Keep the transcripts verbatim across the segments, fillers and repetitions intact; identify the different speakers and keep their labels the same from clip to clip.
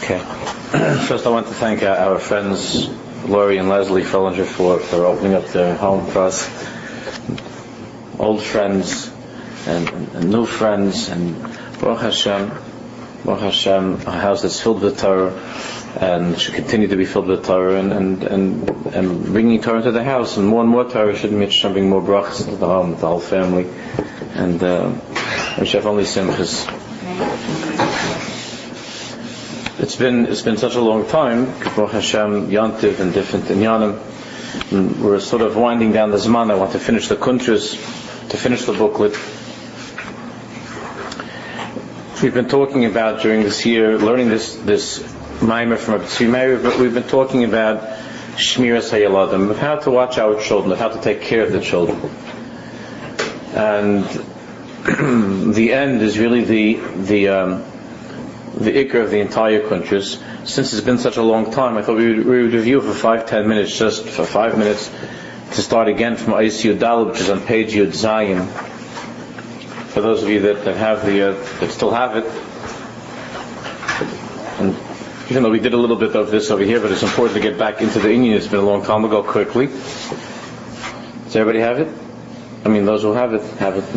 Speaker 1: Okay. First, I want to thank our, our friends Laurie and Leslie Fellinger for, for opening up their home for us. Old friends and, and new friends, and Baruch Hashem, Baruch Hashem, a house that's filled with Torah and should continue to be filled with Torah, and and, and, and bringing Torah into the house, and more and more Torah should bring more brachas into the home, the whole family, and uh, we should have only simchas. It's been it's been such a long time, Baruch Hashem, Yantiv and different inyanim. We're sort of winding down the Zman. I want to finish the kuntras, to finish the booklet. We've been talking about during this year, learning this this Maimer from Rabbi Tzvi Meir, but we've been talking about Shmiras Hayaladim, of how to watch our children, of how to take care of the children. And the end is really the the um, the ikr of the entire kuntras. Since it's been such a long time, I thought we would, we would review for five, ten minutes, just for five minutes, to start again from Eis Yud Daled, which is on page Yud Zayin. For those of you that, that have the, uh, that still have it. And even though we did a little bit of this over here, but it's important to get back into the Indian. It's been a long time ago, quickly. Does everybody have it? I mean, those who have it, have it.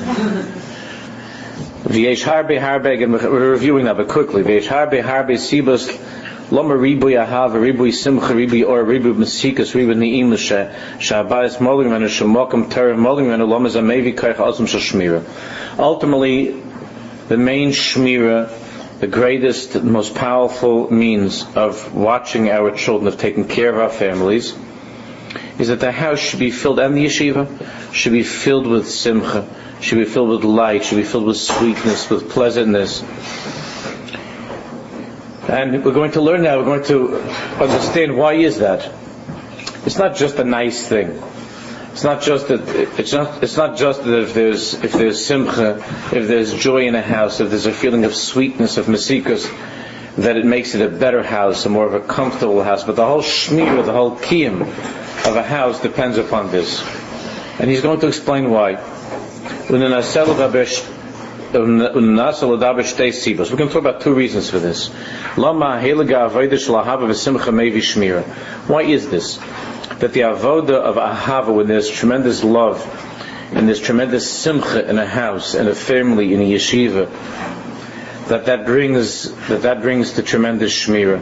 Speaker 1: V'yesh harbe harbe, and we're reviewing that, but quickly. V'yesh harbe harbe sibas lama ribuy ahav, ribuy simcha, ribuy or ribuy mesikas, ribuy ni'im l'she shabayis molim menu shemokim terem molim menu lama zamevi kaich asum shashmira. Ultimately, the main shmira, the greatest, the most powerful means of watching our children, of taking care of our families, is that the house should be filled, and the yeshiva should be filled with simcha, should be filled with light, should be filled with sweetness, with pleasantness. And we're going to learn now, we're going to understand why is that. It's not just a nice thing. It's not just that it's not it's not just that if there's if there's simcha, if there's joy in a house, if there's a feeling of sweetness, of mesikas, that it makes it a better house, a more of a comfortable house. But the whole shmira, the whole kiyum of a house depends upon this. And he's going to explain why. We're going to talk about two reasons for this. Why is this? That the avoda of ahava, when there's tremendous love and there's tremendous simcha in a house, in a family, in a yeshiva, that that brings that that brings to tremendous shmira.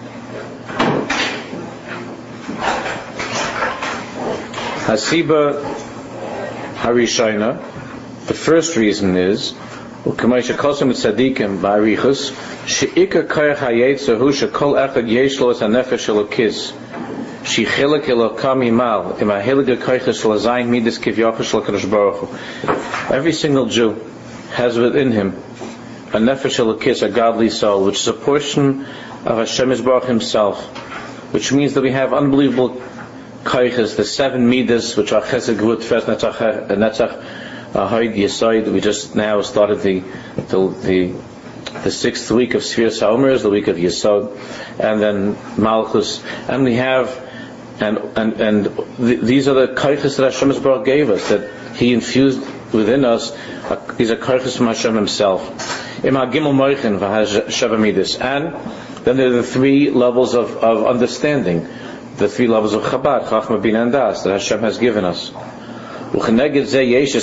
Speaker 1: Hasiba harishayna. The first reason is, ukamaysha kosem tzadikim ba'arichus she'ikar koyach hayetzer hu shekol echad yesh lo es hanefesh elokis she'chilek elokam imal im ha'hiliga koyches shel hazayin midas kivyocha shel HaKadosh Baruch Hu. Every single Jew has within him a nefesh elokis, a godly soul, which is a portion of Hashem Yisbarach Himself, which means that we have unbelievable koyches, the seven midas, which are chesed, gvut, tiferet, netzach, netzach, Ahad Yesod. We just now started the the the, the sixth week of Sfiras HaOmer, the week of Yesod, and then Malchus, and we have and and and th- these are the koyches that Hashem Yisbarach gave us, that He infused within us. Uh, these are koyches from Hashem Himself. Ima Gimel Moichin v'Haz Sheva Midas, and then there are the three levels of, of understanding, the three levels of Chabad, Chachma, Bina, and Das that Hashem has given us. And there's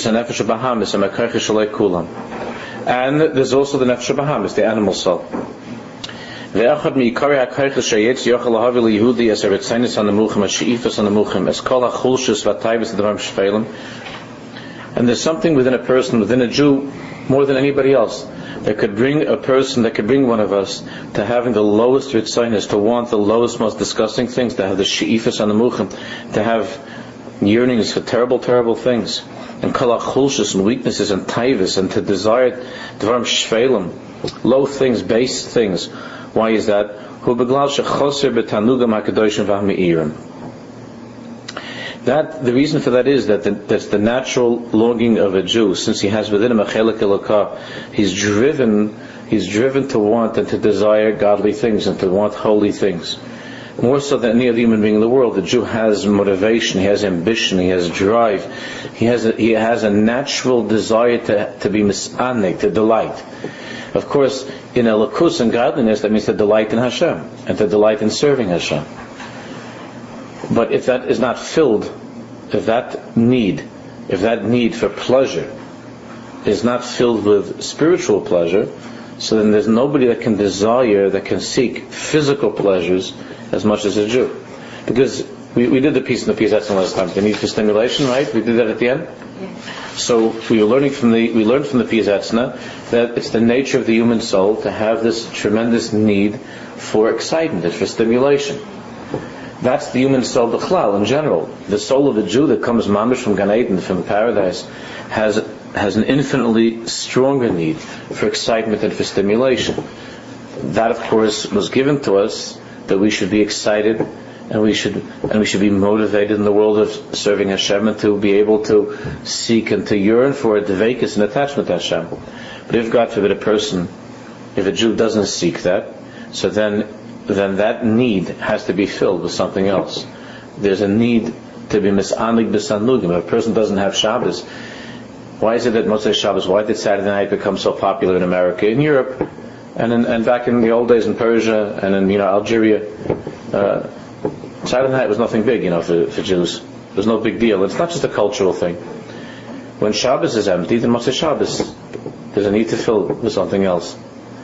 Speaker 1: also the nefesh bahamis, the animal soul. And there's something within a person, within a Jew, more than anybody else, that could bring a person, that could bring one of us to having the lowest ritzainis, to want the lowest, most disgusting things, to have the she'ifas and the muchim, to have yearnings for terrible, terrible things, and kalach chulshus, and weaknesses, and taivas, and to desire dvarim shvelim, low things, base things. Why is that? Hu beglal shechoser betanugam hakadoshim v'hami'irim. That the reason for that is that the, that's the natural longing of a Jew, since he has within him a chelik elokah. He's driven, he's driven to want and to desire godly things and to want holy things. More so than any other human being in the world, the Jew has motivation, he has ambition, he has drive, he has a, he has a natural desire to to be misanek, to delight. Of course, in elokus and godliness, that means to delight in Hashem and to delight in serving Hashem. But if that is not filled, if that need, if that need for pleasure is not filled with spiritual pleasure, so then there's nobody that can desire, that can seek physical pleasures as much as a Jew. Because we, we did the piece in the Pias Etzna last time, the need for stimulation, right? We did that at the end. So we were learning from the we learned from the Pias Etzna that it's the nature of the human soul to have this tremendous need for excitement and for stimulation. That's the human soul b'chlal in general. The soul of the Jew that comes mamish from Gan Eden, from paradise, has has an infinitely stronger need for excitement and for stimulation. That, of course, was given to us that we should be excited and we should and we should be motivated in the world of serving Hashem and to be able to seek and to yearn for a dveikus and attachment to Hashem. But if, God forbid, a person, if a Jew doesn't seek that, so then then that need has to be filled with something else. There's a need to be mis'anig b'sanugim. If a person doesn't have Shabbos, why is it that Motzei Shabbos, why did Saturday night become so popular in America, in Europe, and in, and back in the old days in Persia and in you know Algeria? Uh, Saturday night was nothing big, you know, for, for Jews. It was no big deal. It's not just a cultural thing. When Shabbos is empty, then Motzei Shabbos, there's a need to fill with something else.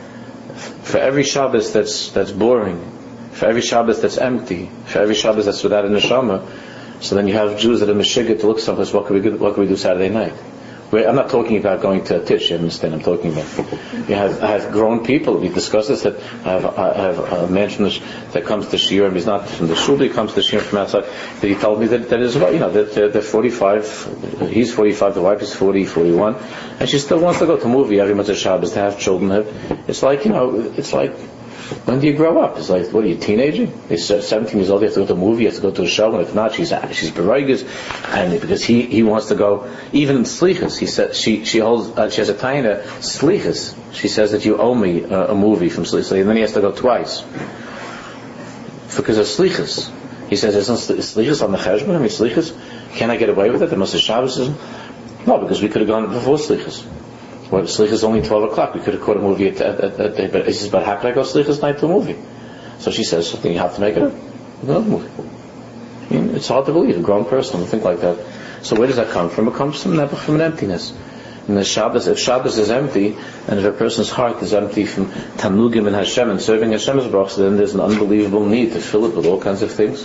Speaker 1: For every Shabbos that's that's boring, for every Shabbos that's empty, for every Shabbos that's without a neshama, so then you have Jews that are meshigah to look someplace. What can we do? What can we do Saturday night? We're, I'm not talking about going to a tish. You understand? I'm talking about you have I have grown people. We discussed this. That I have I have a man from the, that comes to shiur. He's not from the shul. He comes to shiur from outside. That he told me that that is right. You know that they're, they're forty-five. He's forty-five. The wife is forty, forty-one, and she still wants to go to a movie every Motzei Shabbos to have children. Have, it's like you know. It's like. When do you grow up? It's like, what are you, teenager? He's seventeen years old, you have to go to a movie, you have to go to a show, and if not, she's she's bereiges, and because he, he wants to go, even in slichas, he said, she she holds, uh, she has a taina, slichas, she says that you owe me uh, a movie from slichas, and then he has to go twice. Because of slichas. He says, isn't slichas on the cheshbon? I mean, slichas, can I get away with it? The Motzei Shabbos isn't? No, because we could have gone before slichas. Well, Slichas is only twelve o'clock. We could have caught a movie at, at, at, at but he says, but how can I go Slichas night to a movie? So she says, then you have to make it a, another movie. I mean, it's hard to believe, a grown person would think like that. So where does that come from? It comes from, from an emptiness. And the Shabbos, if Shabbos is empty, and if a person's heart is empty from Tanugim and Hashem and serving Hashem's brachos, then there's an unbelievable need to fill it with all kinds of things.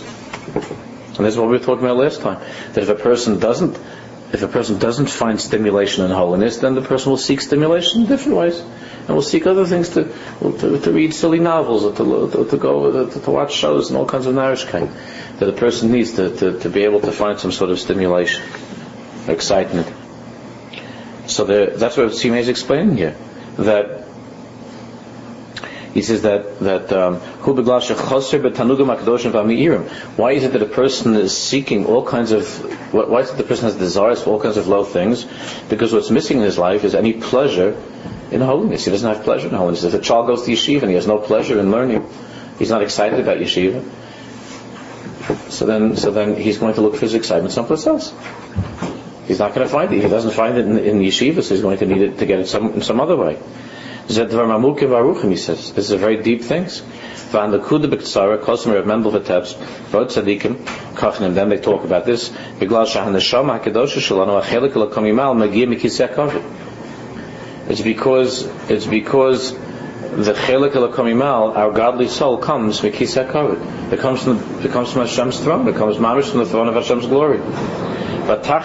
Speaker 1: And this is what we were talking about last time. That if a person doesn't If a person doesn't find stimulation in holiness, then the person will seek stimulation in different ways, and will seek other things to to, to read silly novels, or to to, to go to, to watch shows and all kinds of narishkeit that a person needs to, to, to be able to find some sort of stimulation, excitement. So there, that's what Simei is explaining here. That he says that that um, why is it that a person is seeking all kinds of why is it the person has desires for all kinds of low things? Because what's missing in his life is any pleasure in holiness. He doesn't have pleasure in holiness. If a child goes to yeshiva and he has no pleasure in learning, he's not excited about yeshiva, so then so then he's going to look for his excitement someplace else. He's not going to find it. He doesn't find it in, in yeshiva, so he's going to need it to get it some, in some other way. He says, this is a very deep thing. Then they talk about this. It's because it's because the chelik al-kamimal, our godly soul, comes mikisei kavod. It comes from it comes from Hashem's throne. It comes mamish from the throne of Hashem's glory. So the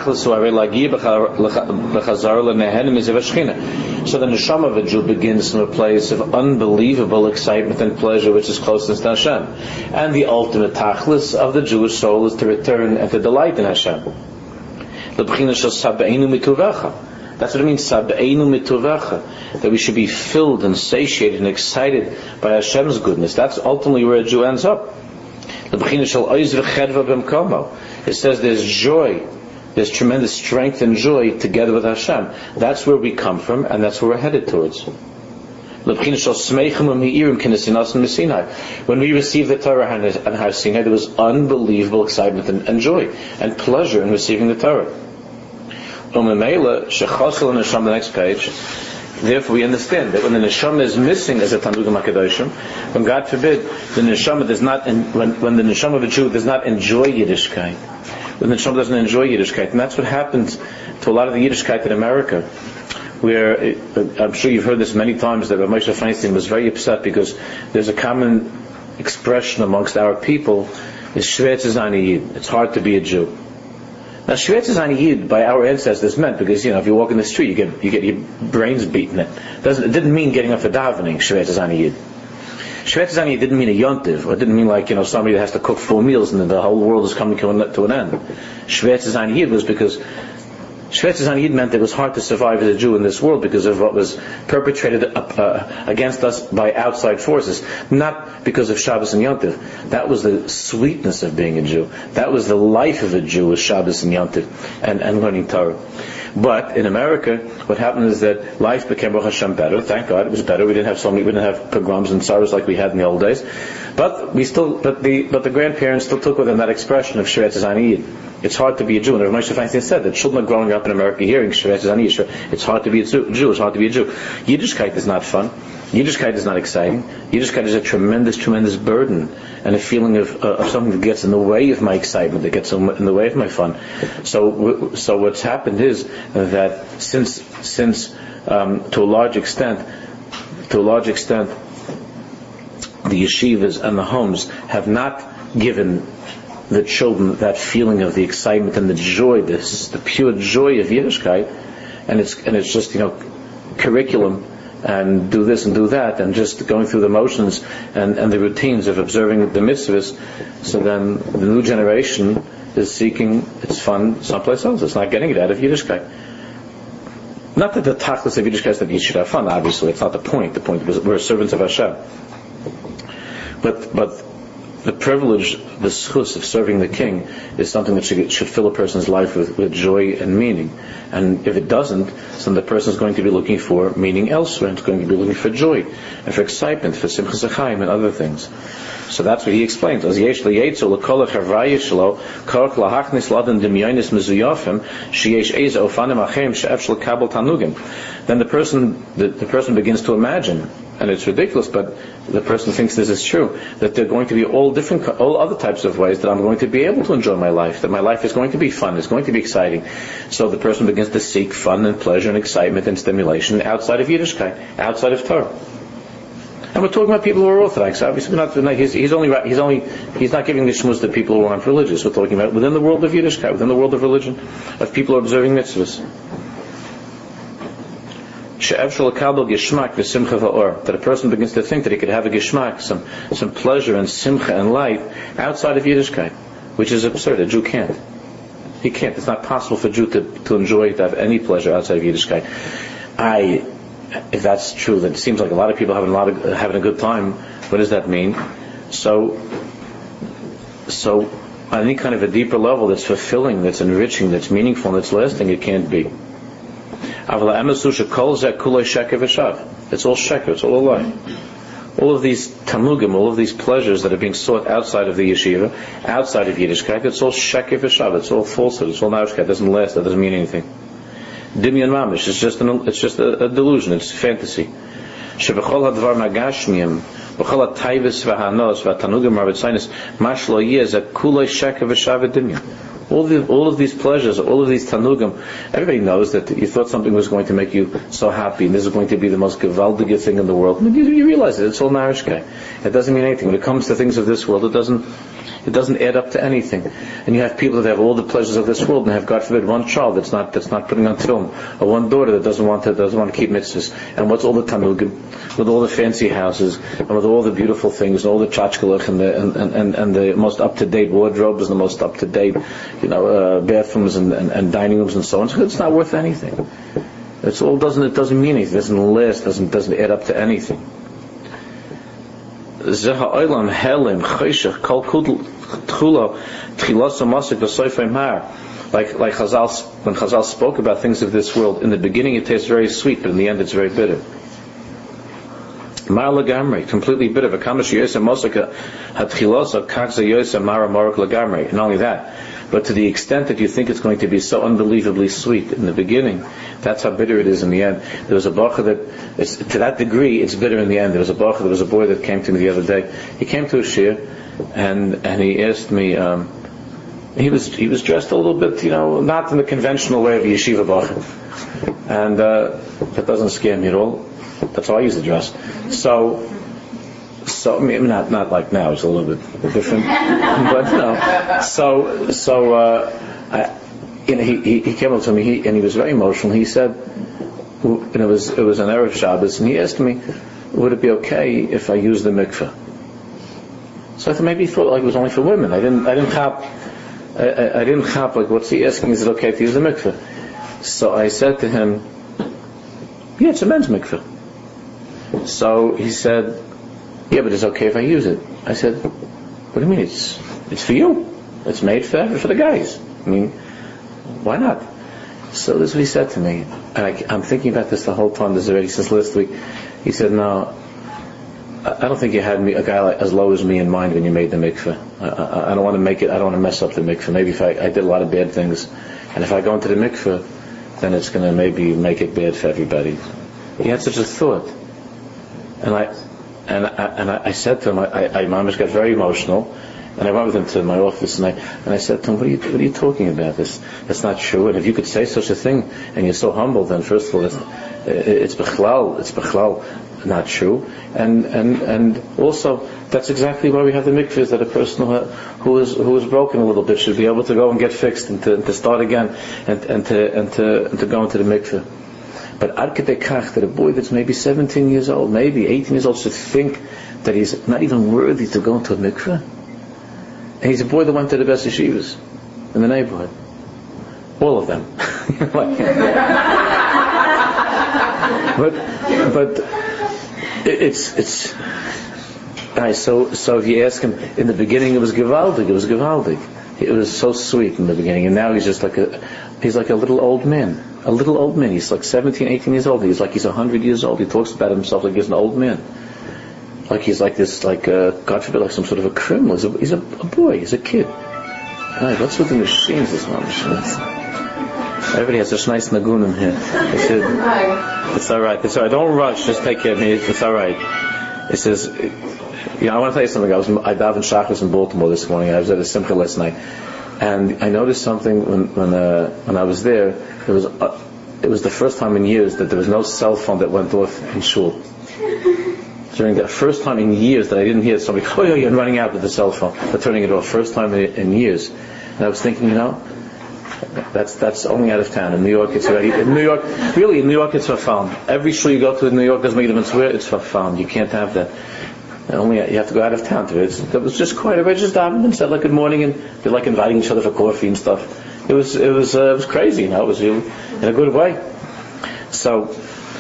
Speaker 1: neshama of a Jew begins from a place of unbelievable excitement and pleasure, which is closeness to Hashem. And the ultimate tachlis of the Jewish soul is to return and to delight in Hashem. That's what it means, sab'einu mituvecha, that we should be filled and satiated and excited by Hashem's goodness. That's ultimately where a Jew ends up. It says there's joy, there's tremendous strength and joy together with Hashem. That's where we come from, and that's where we're headed towards. When we received the Torah and Har Sinai, there was unbelievable excitement and, and joy and pleasure in receiving the Torah. The next page, Therefore, we understand that when the neshama is missing as a Tanugim HaKadoshim, when God forbid the neshama does not, when, when the neshama of a Jew does not enjoy Yiddishkeit, when the neshama doesn't enjoy Yiddishkeit, and that's what happens to a lot of the Yiddishkeit in America, where I'm sure you've heard this many times that Rav Moshe Feinstein was very upset because there's a common expression amongst our people is Shver zu sein a Yid. It's hard to be a Jew. Now, Shver zu sein a Yid by our ancestors meant because you know if you walk in the street you get you get your brains beaten. It doesn't it didn't mean getting up for davening. Shver zu sein a Yid. Shver zu sein a Yid didn't mean a yontiv, or it didn't mean like you know somebody that has to cook four meals and the whole world is coming to an, to an end. Shver zu sein a Yid was because Shver zu sein a Yid meant it was hard to survive as a Jew in this world because of what was perpetrated uh, against us by outside forces, not because of Shabbos and Yontiv. That was the sweetness of being a Jew. That was the life of a Jew, was Shabbos and Yontiv and, and learning Torah. But in America, what happened is that life became Baruch Hashem better. Thank God, it was better. We didn't have so many. We didn't have pogroms and sorrows like we had in the old days. But we still, but the but the grandparents still took with them that expression of Shver zu sein a Yid. It's hard to be a Jew. And Rav Moshe Feinstein said that children are growing up in America hearing Shver zu sein a Yid. It's hard to be a Jew. It's hard to be a Jew. Yiddishkeit is not fun. Yiddishkeit is not exciting. Yiddishkeit is a tremendous, tremendous burden and a feeling of, uh, of something that gets in the way of my excitement, that gets in the way of my fun. So, so what's happened is that since, since um, to a large extent, to a large extent, the yeshivas and the homes have not given the children that feeling of the excitement and the joy, this the pure joy of Yiddishkeit, and it's and it's just you know curriculum. And do this and do that, and just going through the motions and, and the routines of observing the mitzvahs. So then the new generation is seeking its fun someplace else. It's not getting it out of Yiddishkeit. Not that the tachlis of Yiddishkeit is that you should have fun. Obviously, it's not the point. The point is we're servants of Hashem. But but the privilege, the schus of serving the King is something that should, should fill a person's life with, with joy and meaning. And if it doesn't, then the person is going to be looking for meaning elsewhere. It's going to be looking for joy and for excitement, for simchas chaim and other things. So that's what he explains. As yesh liyetzu l'kol ha'chavrayish shelo korach lahachnis ladan demyonis mezuyafim sheyesh eza ofanim achem she'ef shel kabel tanugim. Then the person, the, the person begins to imagine, and it's ridiculous, but the person thinks this is true, that there are going to be all different, all other types of ways that I'm going to be able to enjoy my life, that my life is going to be fun, it's going to be exciting. So the person begins to seek fun and pleasure and excitement and stimulation outside of Yiddishkeit, outside of Torah. And we're talking about people who are Orthodox. Obviously, we're not, he's, he's only, he's only, he's not giving the shmuz to people who aren't religious. We're talking about within the world of Yiddishkeit, within the world of religion, of people who are observing mitzvahs. That a person begins to think that he could have a geshmak, some some pleasure and simcha and light outside of Yiddishkeit, which is absurd. A Jew can't. He can't. It's not possible for a Jew to, to enjoy, to have any pleasure outside of Yiddishkeit. I, if that's true, then it seems like a lot of people having a lot of having a good time. What does that mean? So, so on any kind of a deeper level that's fulfilling, that's enriching, that's meaningful, and that's lasting, it can't be. It's all sheker, it's all a lie. All of these tamugim, all of these pleasures that are being sought outside of the yeshiva, outside of Yiddishkeit, it's all sheker v'shav, it's all falsehood, it's all naushkeit, it doesn't last, that doesn't mean anything. Dimyan mamish, it's just an, it's just a, a delusion, it's fantasy. Shebechol hadvar magashmiyim, bechol hatayvis v'hanos v'tanugim marvitzainis, mash lo yeh ze kulei sheker v'shav dimyan. All, the, all of these pleasures, all of these tanugim, everybody knows that you thought something was going to make you so happy, and this is going to be the most gewaldige thing in the world. You, you realize it, it's all narishkai. It doesn't mean anything. When it comes to things of this world, it doesn't it doesn't add up to anything. And you have people that have all the pleasures of this world, and have, God forbid, one child that's not that's not putting on film, or one daughter that doesn't want to doesn't want to keep mitzvahs. And what's all the tanugim, with all the fancy houses, and with all the beautiful things, and all the tchotchkelech, and the and, and, and the most up to date wardrobes, and the most up to date, you know, uh, bathrooms and, and, and dining rooms and so on. So it's not worth anything. It's all doesn't it doesn't mean anything. It doesn't last. Doesn't doesn't add up to anything. Like like Chazal, when Chazal spoke about things of this world, in the beginning it tastes very sweet, but in the end it's very bitter. Mar lagamri, completely bitter. V'kamash yosem mosaka hatchilosa kakza yosem mara marok lagamri. And not only that, but to the extent that you think it's going to be so unbelievably sweet in the beginning, that's how bitter it is in the end. There was a bacha that, it's, to that degree, it's bitter in the end. There was a bacha, there was a boy that came to me the other day. He came to a shir, and and he asked me. Um, he was he was dressed a little bit, you know, not in the conventional way of a yeshiva bacha, and uh, that doesn't scare me at all. That's how I used to dress. So. So I mean, not not like now. It's a little bit different, but you know. So so uh, I, you know, he, he he came up to me, he, and he was very emotional. He said, and it was it was an Erev Shabbos, and he asked me, would it be okay if I use the mikveh? So I thought maybe he thought like it was only for women. I didn't I didn't cop I, I, I didn't cop like what's he asking? Is it okay to use the mikveh? So I said to him, yeah, it's a men's mikveh. So he said, yeah, but it's okay if I use it. I said, what do you mean? It's it's for you. It's made for for the guys. I mean, why not? So this is what he said to me, and I, I'm thinking about this the whole time. This is already since last week. He said, "No, I don't think you had me a guy like, as low as me in mind when you made the mikveh. I, I, I don't want to make it. I don't want to mess up the mikveh. Maybe if I, I did a lot of bad things, and if I go into the mikveh, then it's going to maybe make it bad for everybody." He had such a thought, and I. And I, and I said to him, I, I, I mamish got very emotional, and I went with him to my office, and I and I said to him, what are you what are you talking about? This that's not true. And if you could say such a thing, and you're so humble, then first of all, it's it's bechlal, it's bechlal not true. And and and also, that's exactly why we have the mikvahs, that a person who who is who is broken a little bit should be able to go and get fixed and to, and to start again, and and to and to and to go into the mikvah. But ad kedei kach, that a boy that's maybe seventeen years old, maybe eighteen years old, should think that he's not even worthy to go into a mikveh. And he's a boy that went to the best yeshivas in the neighborhood. All of them. but but it's it's right, so so if you ask him, in the beginning it was gewaldig, it was gewaldig. It was so sweet in the beginning, and now he's just like a he's like a little old man. A little old man. He's like seventeen, eighteen years old. He's like he's a hundred years old. He talks about himself like he's an old man. Like he's like this, like uh, God forbid, like some sort of a criminal. He's a, he's a, a boy. He's a kid. Right, what's with the machines? This one machines. Everybody has such nice nagunim here. It's, it's all right. It's all right. Don't rush. Just take care of me. It's all right. It says, you know, I want to tell you something. I was I davened Shachris in Baltimore this morning. I was at a simcha last night. And I noticed something when when, uh, when I was there. It was uh, it was the first time in years that there was no cell phone that went off in shul. During the first time in years that I didn't hear somebody, oh, you're running out with the cell phone, but turning it off. First time in, in years. And I was thinking, you know, that's that's only out of town. In New York, it's already in New York. Really, in New York, it's for found. Every shul you go to in New York doesn't make a difference where it's for found. You can't have that. Only you have to go out of town to it. It was just quiet. Everybody just davened and said like good morning, and they're like inviting each other for coffee and stuff. It was it was uh, it was crazy. You know, it was really in a good way. So,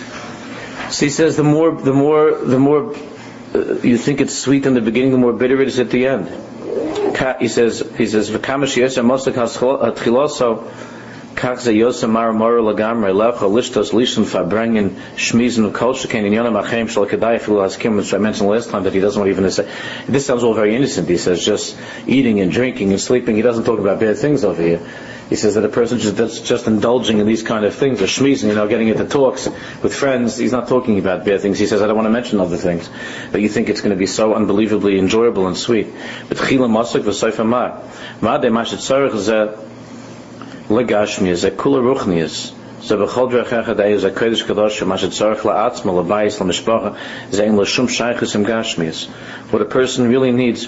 Speaker 1: so he says the more the more the more uh, you think it's sweet in the beginning, the more bitter it is at the end. He says he says v'kamash yosem mosek hatchiloso kach ze yosem mar mara lagamre levcha lishtos lishon fabrengen shmizen kol sheken in yonam achem shel kedai filu haskim, which I mentioned last time that he doesn't want even to say. This sounds all very innocent. He says just eating and drinking and sleeping. He doesn't talk about bad things over here. He says that a person just that's just indulging in these kind of things, or shmizing, you know, getting into talks with friends. He's not talking about bad things. He says, I don't want to mention other things, but you think it's going to be so unbelievably enjoyable and sweet. But chila masuk v'soif amar ma de mashet tzarich ze legashmi ze kula ruchnius ze b'chol drachecha dei ze kodesh kadosh mashet tzarich la'atzma l'bayis l'mishpacha ze in l'shum shaychus im gashmius. What a person really needs,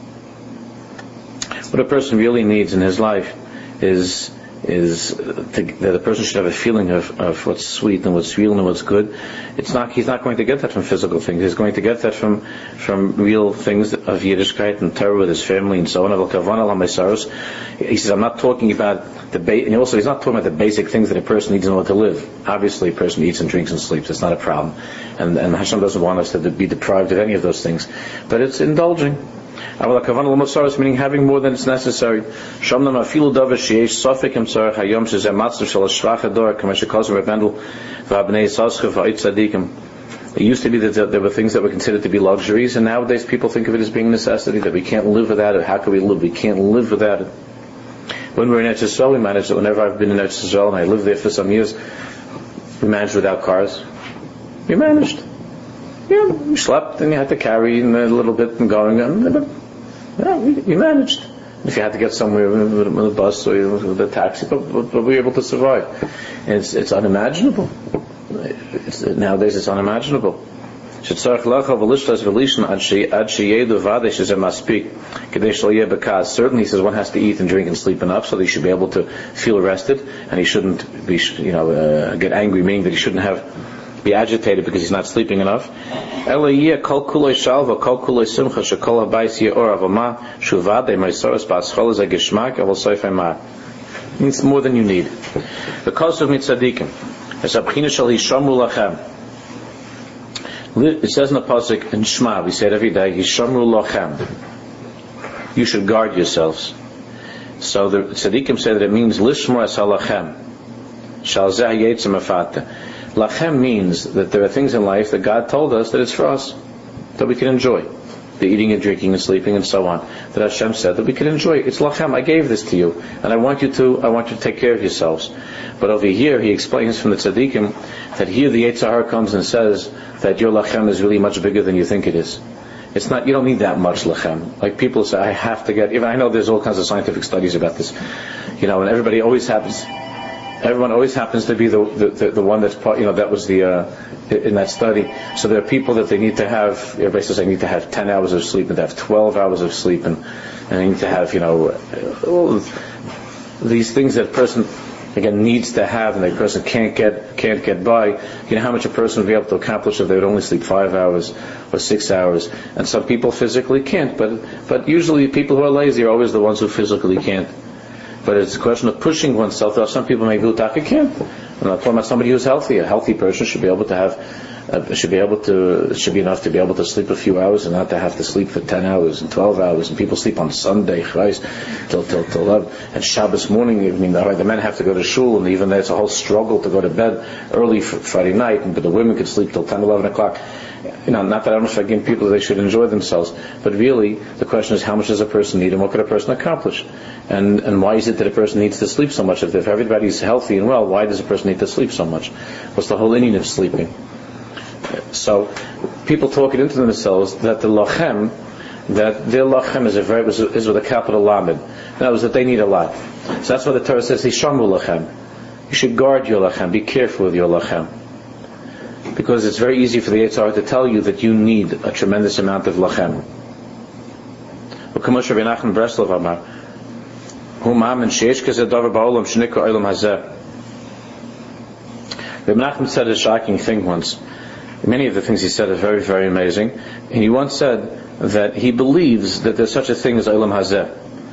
Speaker 1: what a person really needs in his life is is to, that a person should have a feeling of, of what's sweet and what's real and what's good. It's not he's not going to get that from physical things. He's going to get that from from real things of Yiddishkeit and Torah with his family and so on. He says, I'm not talking about the ba- and also he's not talking about the basic things that a person needs in order to live. Obviously, a person eats and drinks and sleeps. That's not a problem, and and Hashem doesn't want us to be deprived of any of those things. But it's indulging. Meaning having more than is necessary. It used to be that there were things that were considered to be luxuries, and nowadays people think of it as being a necessity, that we can't live without it. How can we live? We can't live without it. When we were in Eretz Yisrael, we managed it. Whenever I've been in Eretz Yisrael, and I lived there for some years, we managed without cars. We managed. Yeah, we slept, and you had to carry a little bit and going on. But yeah, we, we managed. If you had to get somewhere with a bus or with a taxi, but, but, but we were able to survive. And it's, it's unimaginable. It's, nowadays it's unimaginable. Certainly he says one has to eat and drink and sleep enough so that he should be able to feel rested, and he shouldn't be, you know, uh, get angry, meaning that he shouldn't have be agitated because he's not sleeping enough. It's more than you need. Because of mitzadikim, it says in the pasuk in Shema, we say it every day, Hishamru lachem. You should guard yourselves. So the tzadikim say that it means lishmor es halachem. Shal zeh yetzim afata. Lachem means that there are things in life that God told us that it's for us, that we can enjoy. The eating and drinking and sleeping and so on. That Hashem said that we can enjoy. It's lachem, I gave this to you, and I want you to I want you to take care of yourselves. But over here he explains from the tzaddikim that here the Yetzer Hara comes and says that your lachem is really much bigger than you think it is. It's not, you don't need that much lachem. Like people say, I have to get, even I know there's all kinds of scientific studies about this. You know, and everybody always happens Everyone always happens to be the the, the, the one that's part, you know, that was the uh, in that study. So there are people that they need to have. Everybody says they need to have ten hours of sleep, and they have twelve hours of sleep, and, and they need to have, you know, all these things that a person again needs to have, and the person can't get can't get by. You know how much a person would be able to accomplish if they would only sleep five hours or six hours. And some people physically can't, but but usually people who are lazy are always the ones who physically can't. But it's a question of pushing oneself. There are some people maybe who can't. I'm not talking about somebody who's healthy. A healthy person should be able to have, uh, should be able to, it should be enough to be able to sleep a few hours and not to have to sleep for ten hours and twelve hours. And people sleep on Sunday, Christ, till till till eleven. And Shabbos morning, I mean, the men have to go to shul, and even there's a whole struggle to go to bed early for Friday night. But the women could sleep till ten, eleven o'clock. You know, not that I'm forgiving people that they should enjoy themselves, but really the question is, how much does a person need, and what could a person accomplish, and and why is it that a person needs to sleep so much? If, if everybody's healthy and well, why does a person need to sleep so much? What's the whole meaning of sleeping? So people talk it into themselves that the lachem, that their lachem is a very is with a capital lamed. In other words, that they need a lot. So that's why the Torah says hishamru lachem. You should guard your lachem. Be careful with your lachem. Because it's very easy for the Yetzer Hara to tell you that you need a tremendous amount of lachem. Rabbi Nachman Breslov Amar, Rabbi Nachman said a shocking thing once. Many of the things he said are very, very amazing. And he once said that he believes that there's such a thing as Olam Hazeh.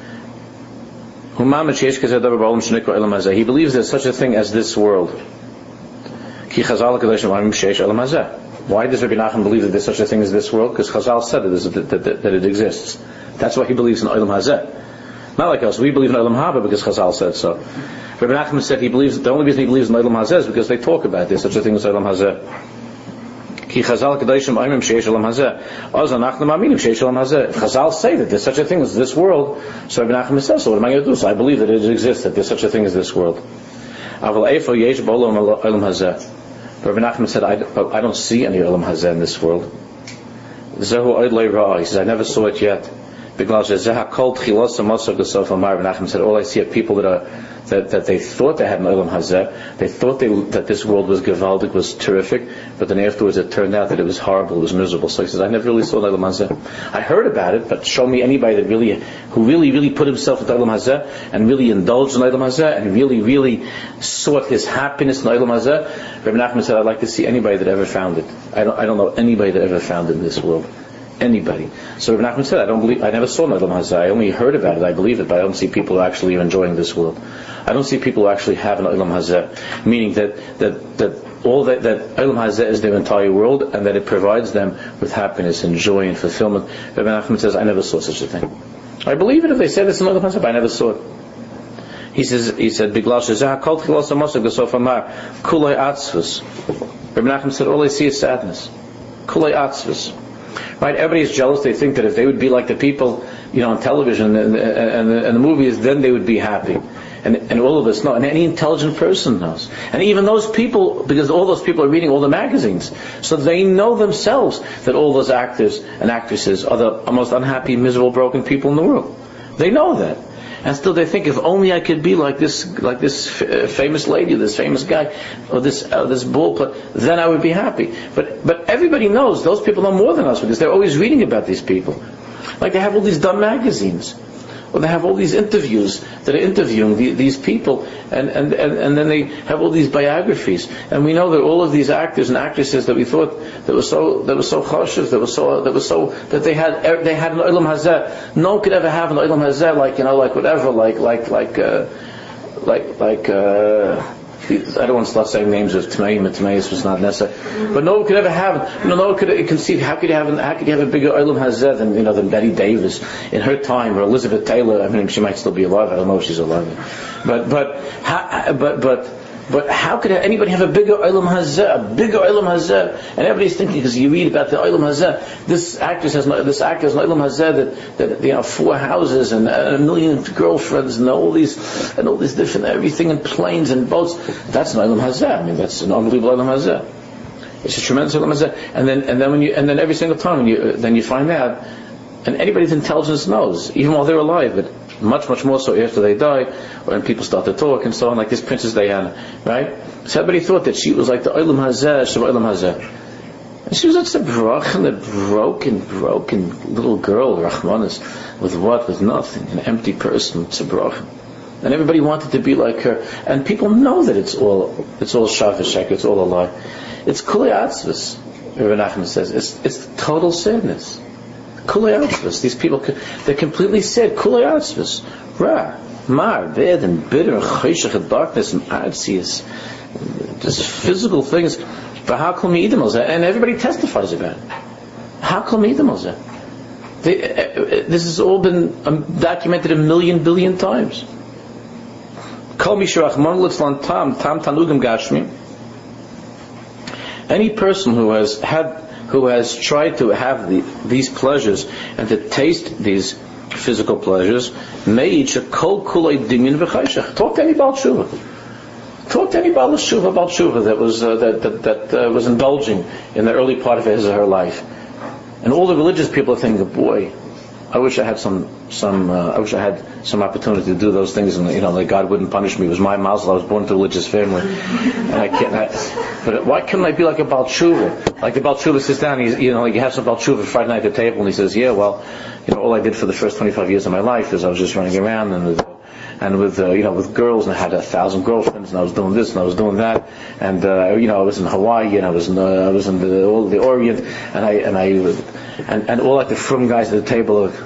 Speaker 1: He believes there's such a thing as this world. Why does Rabbi Nachman believe that there's such a thing as this world? Because Chazal said it is, that, that, that it exists. That's why he believes in Olam Hazeh. Not like us. We believe in Olam Haba because Chazal said so. Rabbi Nachman said he believes, the only reason he believes in Olam Hazeh is because they talk about it. There's such a thing as Olam Hazeh. If Chazal say that there's such a thing as this world, so Rabbi Nachman says, so what am I going to do? So I believe that it exists, that there's such a thing as this world. But Rabbi Nachman said, I, I don't see any Olam Hazeh in this world. He says, I never saw it yet. Rabbi Nachman said, all I see are people that are that, that they thought they had an Olam Hazeh. They thought they, that this world was gewaldig, was terrific, but then afterwards it turned out that it was horrible, it was miserable. So he says, I never really saw an Olam Hazeh. I heard about it, but show me anybody that really, who really, really put himself into Olam Hazeh and really indulged in Olam Hazeh and really, really sought his happiness in Olam Hazeh. Rabbi Nachman said, I'd like to see anybody that ever found it. I don't, I don't know anybody that ever found it in this world. Anybody. So Rabbi Nachman said, I don't believe, I never saw Olam Hazeh. I only heard about it, I believe it, but I don't see people who actually are enjoying this world. I don't see people who actually have an Olam Hazeh, meaning that, that, that all that, that Olam Hazeh is their entire world, and that it provides them with happiness and joy and fulfillment. Rabbi Nachman says, I never saw such a thing. I believe it if they say this in Olam Hazeh, but I never saw it. He says, he said, Biglash Zeh Kol Chilos HaMosag B'Sof Amar Kuloi Atzvus. Rabbi Nachman said, all I see is sadness. Kulei atzvus. Right? Everybody's jealous. They think that if they would be like the people, you know, on television and, and, and the movies, then they would be happy. And, and all of us know, and any intelligent person knows. And even those people, because all those people are reading all the magazines, so they know themselves that all those actors and actresses are the most unhappy, miserable, broken people in the world. They know that. And still they think, if only I could be like this, like this f- famous lady, this famous guy, or this uh, this bull player, then I would be happy. But but everybody knows, those people know more than us because they're always reading about these people. Like they have all these dumb magazines. Or they have all these interviews that are interviewing the, these people, and, and, and, and then they have all these biographies. And we know that all of these actors and actresses that we thought that were so that were so choshev, that were so that was so that they had they had an olam hazeh. No one could ever have an olam hazeh like you know like whatever like like like uh, like like. Uh, I don't want to start saying names of Tmeim and Tmeis was not necessary, but no one could ever have. You know, no one could conceive. How could you have? How could you have a bigger olam hazeh than you know than Betty Davis in her time, or Elizabeth Taylor? I mean, she might still be alive. I don't know if she's alive, but but how, but but but how could anybody have a bigger olam hazeh, a bigger olam hazeh? And everybody's thinking because you read about the olam hazeh. This actress has this actor has an olam hazeh that that you know four houses and a million girlfriends and all these and all these different everything and planes and boats. That's an olam hazeh. I mean, that's an unbelievable olam hazeh. It's a tremendous olam hazeh. And then and then when you and then every single time when you then you find out, and anybody's intelligence knows, even while they're alive, but much, much more so after they die, or when people start to talk and so on, like this Princess Diana, right? So everybody thought that she was like the Olam Hazeh, Shabbat Olam Hazeh. And she was such a broken, a broken, broken little girl, Rachmanis, with what? With nothing, an empty person, it's a broken. And everybody wanted to be like her. And people know that it's all, it's all Shavashek, it's all a lie. It's Kulei Atzvus, Rebbe Nachman says. It's, it's total sadness. Kulei atzvus. These people, they're completely sad. Kulei atzvus. Ra, mar, bad and bitter, chayshach and darkness and artzias. Just physical things. And everybody testifies about it. How come This has all been um, documented a million billion times. Kol mishrachman litzlan tam tam tanugim gashmi. Any person who has had who has tried to have the, these pleasures and to taste these physical pleasures, talk to any Baal Tshuva. Talk to any Baal Tshuva, Baal Tshuva that was uh, that that, that uh, was indulging in the early part of his or her life, and all the religious people are thinking, boy, I wish I had some some uh, I wish I had some opportunity to do those things, and you know, that God wouldn't punish me. It was my mazel. I was born into a religious family, and I can't. I, but why couldn't I be like a Baal Tshuva? Like the Baal Tshuva sits down, he's, you know, like you have some Baal Tshuva Friday night at the table, and he says, "Yeah, well, you know, all I did for the first twenty-five years of my life is I was just running around and with, and with uh, you know, with girls, and I had a thousand girlfriends, and I was doing this and I was doing that, and uh, you know, I was in Hawaii and I was in, uh, I was in the, all the Orient, and I and I and, and all like the frum guys at the table." Are,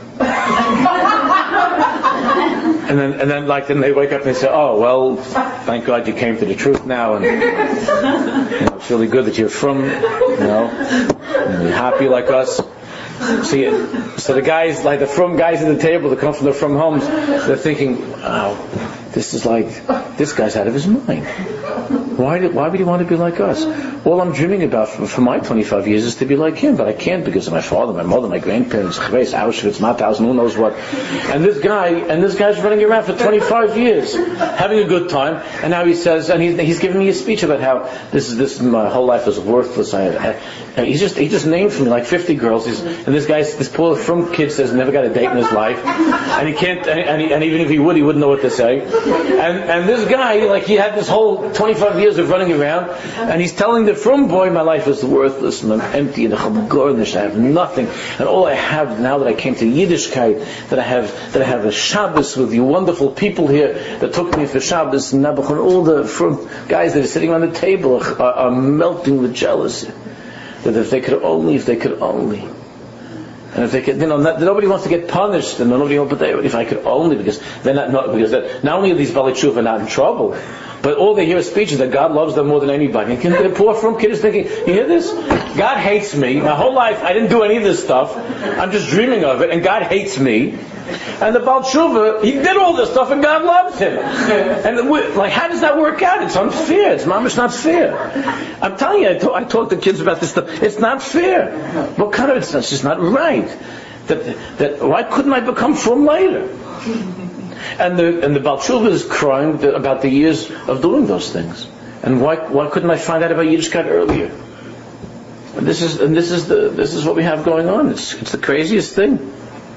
Speaker 1: And then, and then, like, then they wake up and they say, "Oh, well, thank God you came to the truth now, and you know, it's really good that you're from, you know, and you're happy like us." See, so the guys, like the from guys at the table that come from the from homes, they're thinking, "Wow, this is like, this guy's out of his mind. Why did, why would he want to be like us? All I'm dreaming about for, for my twenty-five years is to be like him, but I can't because of my father, my mother, my grandparents, Auschwitz, Mauthausen, who knows what." And this guy, and this guy's running around for twenty-five years, having a good time, and now he says, and he's, he's giving me a speech about how this is this my whole life is worthless. I, I, and he's just he just named for me like fifty girls, he's, and this guy, this poor from kid says never got a date in his life, and he can't, and, and, he, and even if he would, he wouldn't know what to say. And and this guy, like he had this whole twenty-five years of running around, and he's telling the from boy, my life is worthless and I'm empty and I have nothing, and all I have now that I came to Yiddishkeit, that I have that I have a Shabbos with you wonderful people here that took me for Shabbos, and Nebuch, and all the from guys that are sitting around the table are, are melting with jealousy. That if they could only, if they could only. And if they could, you know, not, nobody wants to get punished, and nobody wants, but they, if I could only, because they're not, not because that, not only are these Baalei Tshuva not in trouble, But all they hear is speeches that God loves them more than anybody. And the poor from kid is thinking, you hear this? God hates me. My whole life I didn't do any of this stuff. I'm just dreaming of it, and God hates me. And the Baal Tshuva, he did all this stuff, and God loves him. And the, like, how does that work out? It's unfair. It's mamish not fair. I'm telling you, I, talk, I talk to kids about this stuff. It's not fair. What kind of it's, it's just not right. That that why couldn't I become from later? And the and the Baal Tshuva is crying about the years of doing those things. And why why couldn't I find out about Yiddishkeit earlier? And this is and this is the this is what we have going on. It's it's the craziest thing.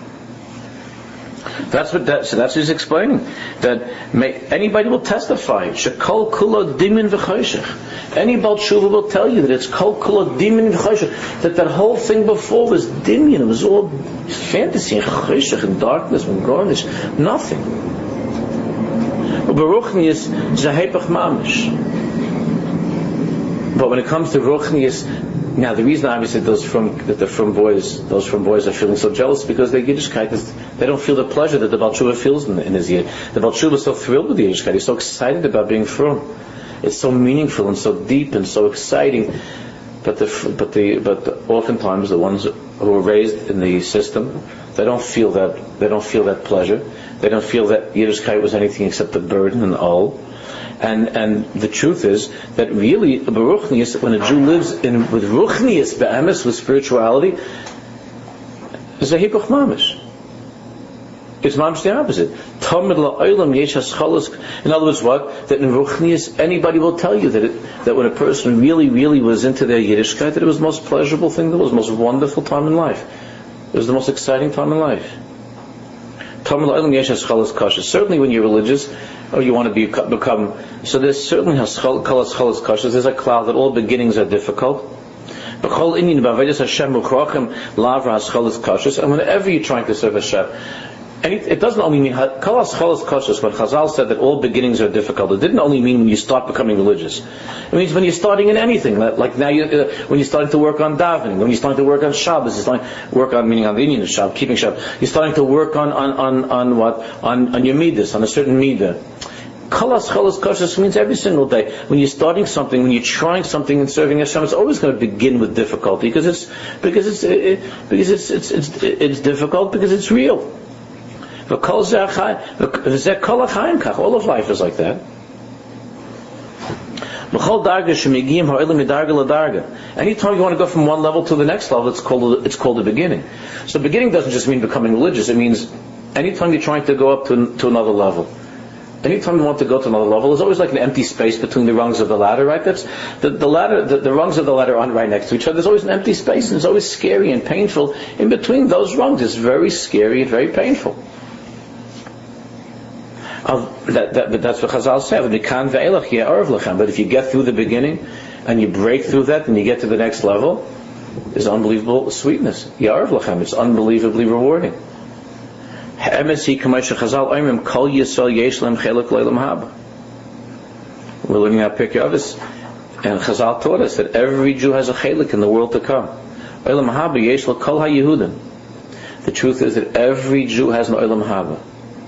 Speaker 1: That's what that, so that's what he's explaining. That may, anybody will testify. Shekol kulo dimin v'choshech. Any Baal Tshuva will tell you that it's kol kulo dimin v'choshech. That that whole thing before was dimin. It was all fantasy and choshech and darkness and garnish. Nothing. Uberuchnius zahepach mamish. But when it comes to ruchnius, now the reason obviously those from that the from boys those from boys are feeling so jealous because their Yiddishkeit is they don't feel the pleasure that the Baal Tshuva feels in, in his Yid. The Baal Tshuva is so thrilled with the Yiddishkeit. He's so excited about being from. It's so meaningful and so deep and so exciting. But the but the but the, oftentimes the ones who are raised in the system, they don't feel that they don't feel that pleasure. They don't feel that Yiddishkeit was anything except a burden and all. And and the truth is that really, Baruchnius, when a Jew lives in with Ruchnius be'emes, with spirituality, is a hikuch mamish. It's mamish the opposite. Tamid la'olam yesh haschalos. In other words, what? That in Ruchnius, anybody will tell you that it, that when a person really, really was into their Yiddishkeit, that it was the most pleasurable thing, that it was the most wonderful time in life. It was the most exciting time in life. Tamid la'olam yesh haschalos kasha. Certainly when you're religious, or you want to be, become, so there's certainly kalas chalas kashas. There's a cloud that all beginnings are difficult. And whenever you're trying to serve Hashem, and it, it doesn't only mean kalas chalas kashas. When Chazal said that all beginnings are difficult, it didn't only mean when you start becoming religious. It means when you're starting in anything. Like now, you, uh, when you're starting to work on davening, when you're starting to work on Shabbos, you're starting to work on meaning on the Indian of Shabbos, keeping Shabbos. You're starting to work on on on, on what on, on your midas, on a certain midah. Kalas chalas kashas means every single day. When you're starting something, when you're trying something and serving Hashem, it's always going to begin with difficulty because it's because it's it, because it's it's it's it's difficult because it's real. All of life is like that. Anytime you want to go from one level to the next level, it's called it's called a beginning. So beginning doesn't just mean becoming religious. It means anytime you're trying to go up to to another level. Anytime you want to go to another level, there's always like an empty space between the rungs of the ladder, right? That's the, the ladder, the, the rungs of the ladder aren't right next to each other. There's always an empty space, and it's always scary and painful in between those rungs. It's very scary and very painful. Uh, that, that, that's what Chazal said. But if you get through the beginning and you break through that and you get to the next level, there's unbelievable sweetness. It's unbelievably rewarding. We're learning our Pirkei Avos, and Chazal taught us that every Jew has a chelik in the world to come. The truth is that every Jew has an olam haba.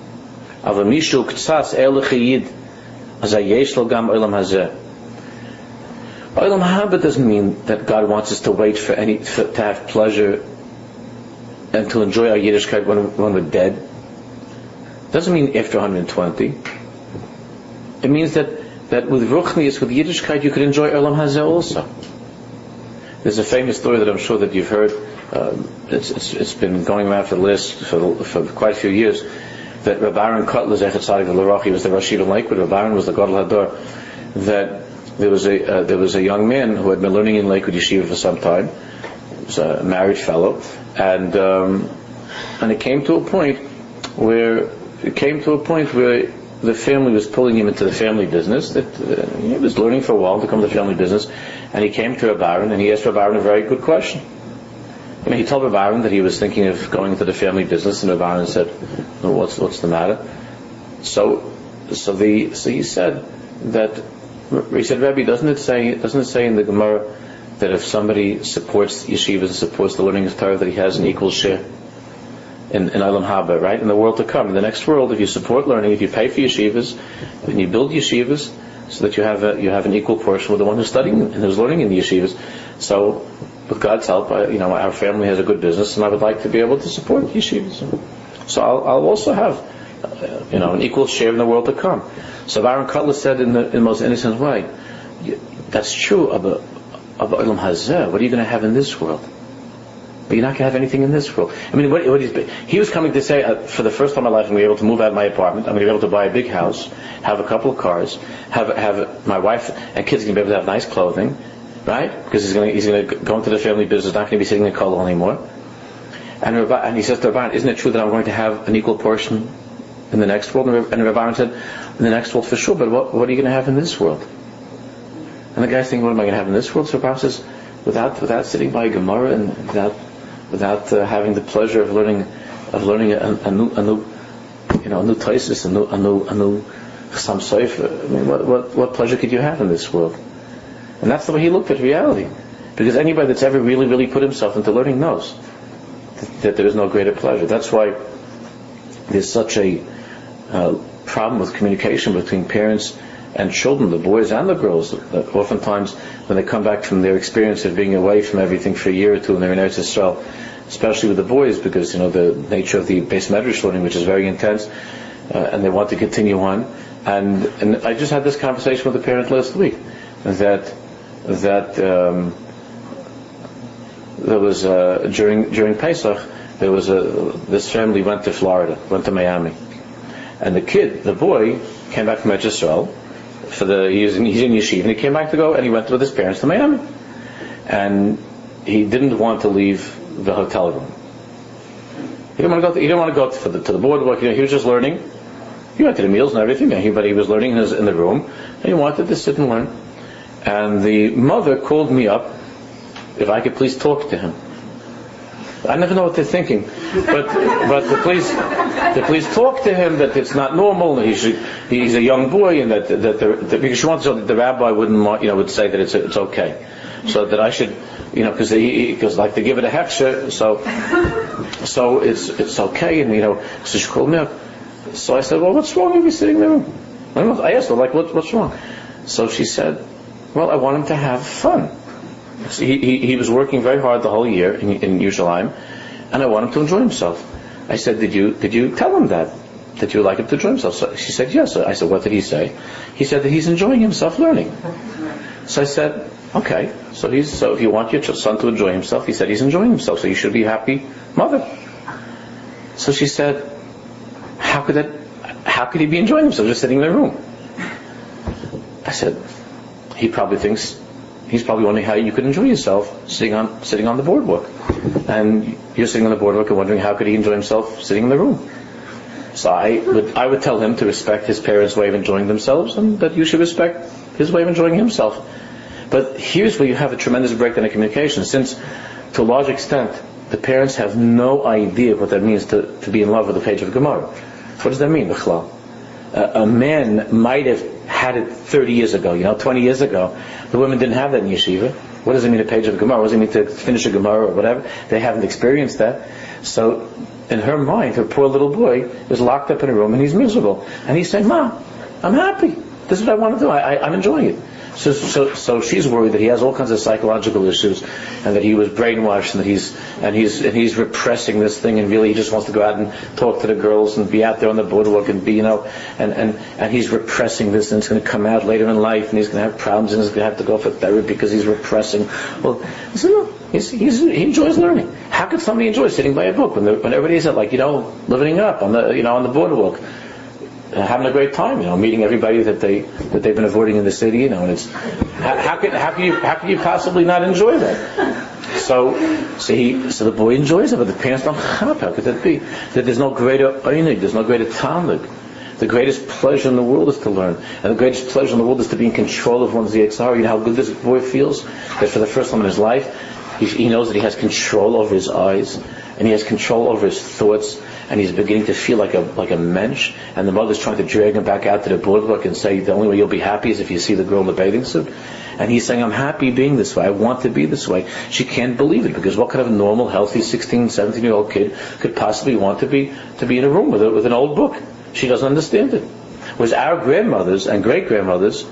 Speaker 1: Olam haba doesn't mean that God wants us to wait for any for, to have pleasure and to enjoy our Yiddishkeit when, when we're dead. It doesn't mean after one hundred twenty. It means that, that with Ruchnius, with Yiddishkeit, you could enjoy Olam Hazeh also. There's a famous story that I'm sure that you've heard. Um, it's, it's, it's been going around for the list for, for quite a few years. That Rabbi Aaron Kotler, Zechat Tzadik L'Rochi, was the Rosh Yeshiva in Lakewood. Rabbi Aaron was the Gadol Hador. That there was a uh, there was a young man who had been learning in Lakewood Yeshiva for some time. He was a married fellow, and um, and it came to a point where it came to a point where the family was pulling him into the family business. That uh, he was learning for a while to come to the family business, and he came to Rabbi Aaron and he asked Rabbi Aaron a very good question. You know, he told Rabbi Aaron that he was thinking of going into the family business, and Rabbi Aaron said, well, "What's what's the matter?" So, so the so he said that he said, "Rebbe, doesn't it say doesn't it say in the Gemara that if somebody supports yeshivas and supports the learning of Torah, that he has an equal share in, in Olam Haba, right? In the world to come, in the next world, if you support learning, if you pay for yeshivas and you build yeshivas, so that you have a, you have an equal portion with the one who's studying and who's learning in the yeshivas. So, with God's help, I, you know, our family has a good business, and I would like to be able to support yeshivas. So I'll, I'll also have, uh, you know, an equal share in the world to come. So Aaron Cutler said in the, in the most innocent way, that's true of a, of Olam Hazeh. What are you going to have in this world? But you're not going to have anything in this world. I mean, what, what is, he was coming to say, uh, for the first time in my life, I'm going to be able to move out of my apartment. I'm going to be able to buy a big house, have a couple of cars, have have my wife and kids are going to be able to have nice clothing, right? Because he's going to he's going to go into the family business, not going to be sitting in kollel anymore. And Rabbi, and he says to Rabbi, isn't it true that I'm going to have an equal portion in the next world? And Rabbi said, in the next world for sure, but what, what are you going to have in this world? And the guy's thinking, what am I going to have in this world? So Rabbi says, without without sitting by a Gemara and without without uh, having the pleasure of learning of learning a, a new a new you know a new Taisus, a new a new a new Chassam Sofer. I mean, what, what what pleasure could you have in this world? And that's the way he looked at reality, because anybody that's ever really really put himself into learning knows that, that there is no greater pleasure. That's why there's such a uh, problem with communication between parents and children, the boys and the girls. That oftentimes, when they come back from their experience of being away from everything for a year or two, and they're in Eretz Yisrael, especially with the boys, because you know the nature of the Beis Medrash learning, which is very intense, uh, and they want to continue on. And and I just had this conversation with a parent last week that that um, there was uh, during during Pesach there was a this family went to Florida, went to Miami, and the kid, the boy, came back from Eretz Yisrael. For the he's in, he's in yeshiva, and he came back to go, and he went with his parents to Miami, and he didn't want to leave the hotel room. He didn't want to go. To, he didn't want to go to the, to the boardwalk. You know, he was just learning. He went to the meals and everything, and he, but he was learning in, his, in the room, and he wanted to sit and learn. And the mother called me up if I could please talk to him. I never know what they're thinking, but but to please to please talk to him that it's not normal, that he should, he's a young boy, and that that, the, that because she wants so that the rabbi wouldn't want, you know would say that it's it's okay, so that I should you know because because like to give it a hechsher, so so it's it's okay, and you know so she called me up, so I said, well, what's wrong with you sitting there? I asked her, like, what, what's wrong? So she said, well, I want him to have fun. So he, he, he was working very hard the whole year in, in Yerushalayim, and I want him to enjoy himself. I said, did you did you tell him that? That you would like him to enjoy himself? So she said, yes. I said, what did he say? He said that he's enjoying himself learning. So I said, okay. So he's so if you want your son to enjoy himself, he said he's enjoying himself, so you should be happy, mother. So she said, how could that? How could he be enjoying himself just sitting in the room? I said, he probably thinks. He's probably wondering how you could enjoy yourself sitting on sitting on the boardwalk, and you're sitting on the boardwalk and wondering how could he enjoy himself sitting in the room. So I would I would tell him to respect his parents' way of enjoying themselves, and that you should respect his way of enjoying himself. But here's where you have a tremendous breakdown in communication, since to a large extent the parents have no idea what that means to, to be in love with a page of Gemara. What does that mean, B'chlal? Uh, a man might have had it thirty years ago, you know, twenty years ago. The women didn't have that in yeshiva. What does it mean, a page of a Gemara? What does it mean to finish a Gemara or whatever? They haven't experienced that. So, in her mind, her poor little boy is locked up in a room and he's miserable. And he's saying, Mom, I'm happy. This is what I want to do. I, I, I'm enjoying it. So, so, so she's worried that he has all kinds of psychological issues, and that he was brainwashed, and that he's and he's and he's repressing this thing, and really he just wants to go out and talk to the girls and be out there on the boardwalk and be, you know, and and, and he's repressing this, and it's going to come out later in life, and he's going to have problems, and he's going to have to go for therapy because he's repressing. Well, so no, he's, he's, he enjoys learning. How could somebody enjoy sitting by a book when when everybody's at, like, you know, living up on the you know on the boardwalk? Uh, having a great time, you know, meeting everybody that they that they've been avoiding in the city, you know, and it's how, how can how can you how can you possibly not enjoy that? So, so he so the boy enjoys it, but the parents don't. How could that be? That there's no greater einig, there's no greater talmud. The greatest pleasure in the world is to learn, and the greatest pleasure in the world is to be in control of one's yitzhar. You know how good this boy feels that for the first time in his life, he, he knows that he has control over his eyes, and he has control over his thoughts. And he's beginning to feel like a like a mensch, and the mother's trying to drag him back out to the boardwalk and say the only way you'll be happy is if you see the girl in the bathing suit. And he's saying, I'm happy being this way, I want to be this way. She can't believe it, because what kind of a normal, healthy sixteen, seventeen year old kid could possibly want to be to be in a room with a, with an old book? She doesn't understand it. Whereas our grandmothers and great grandmothers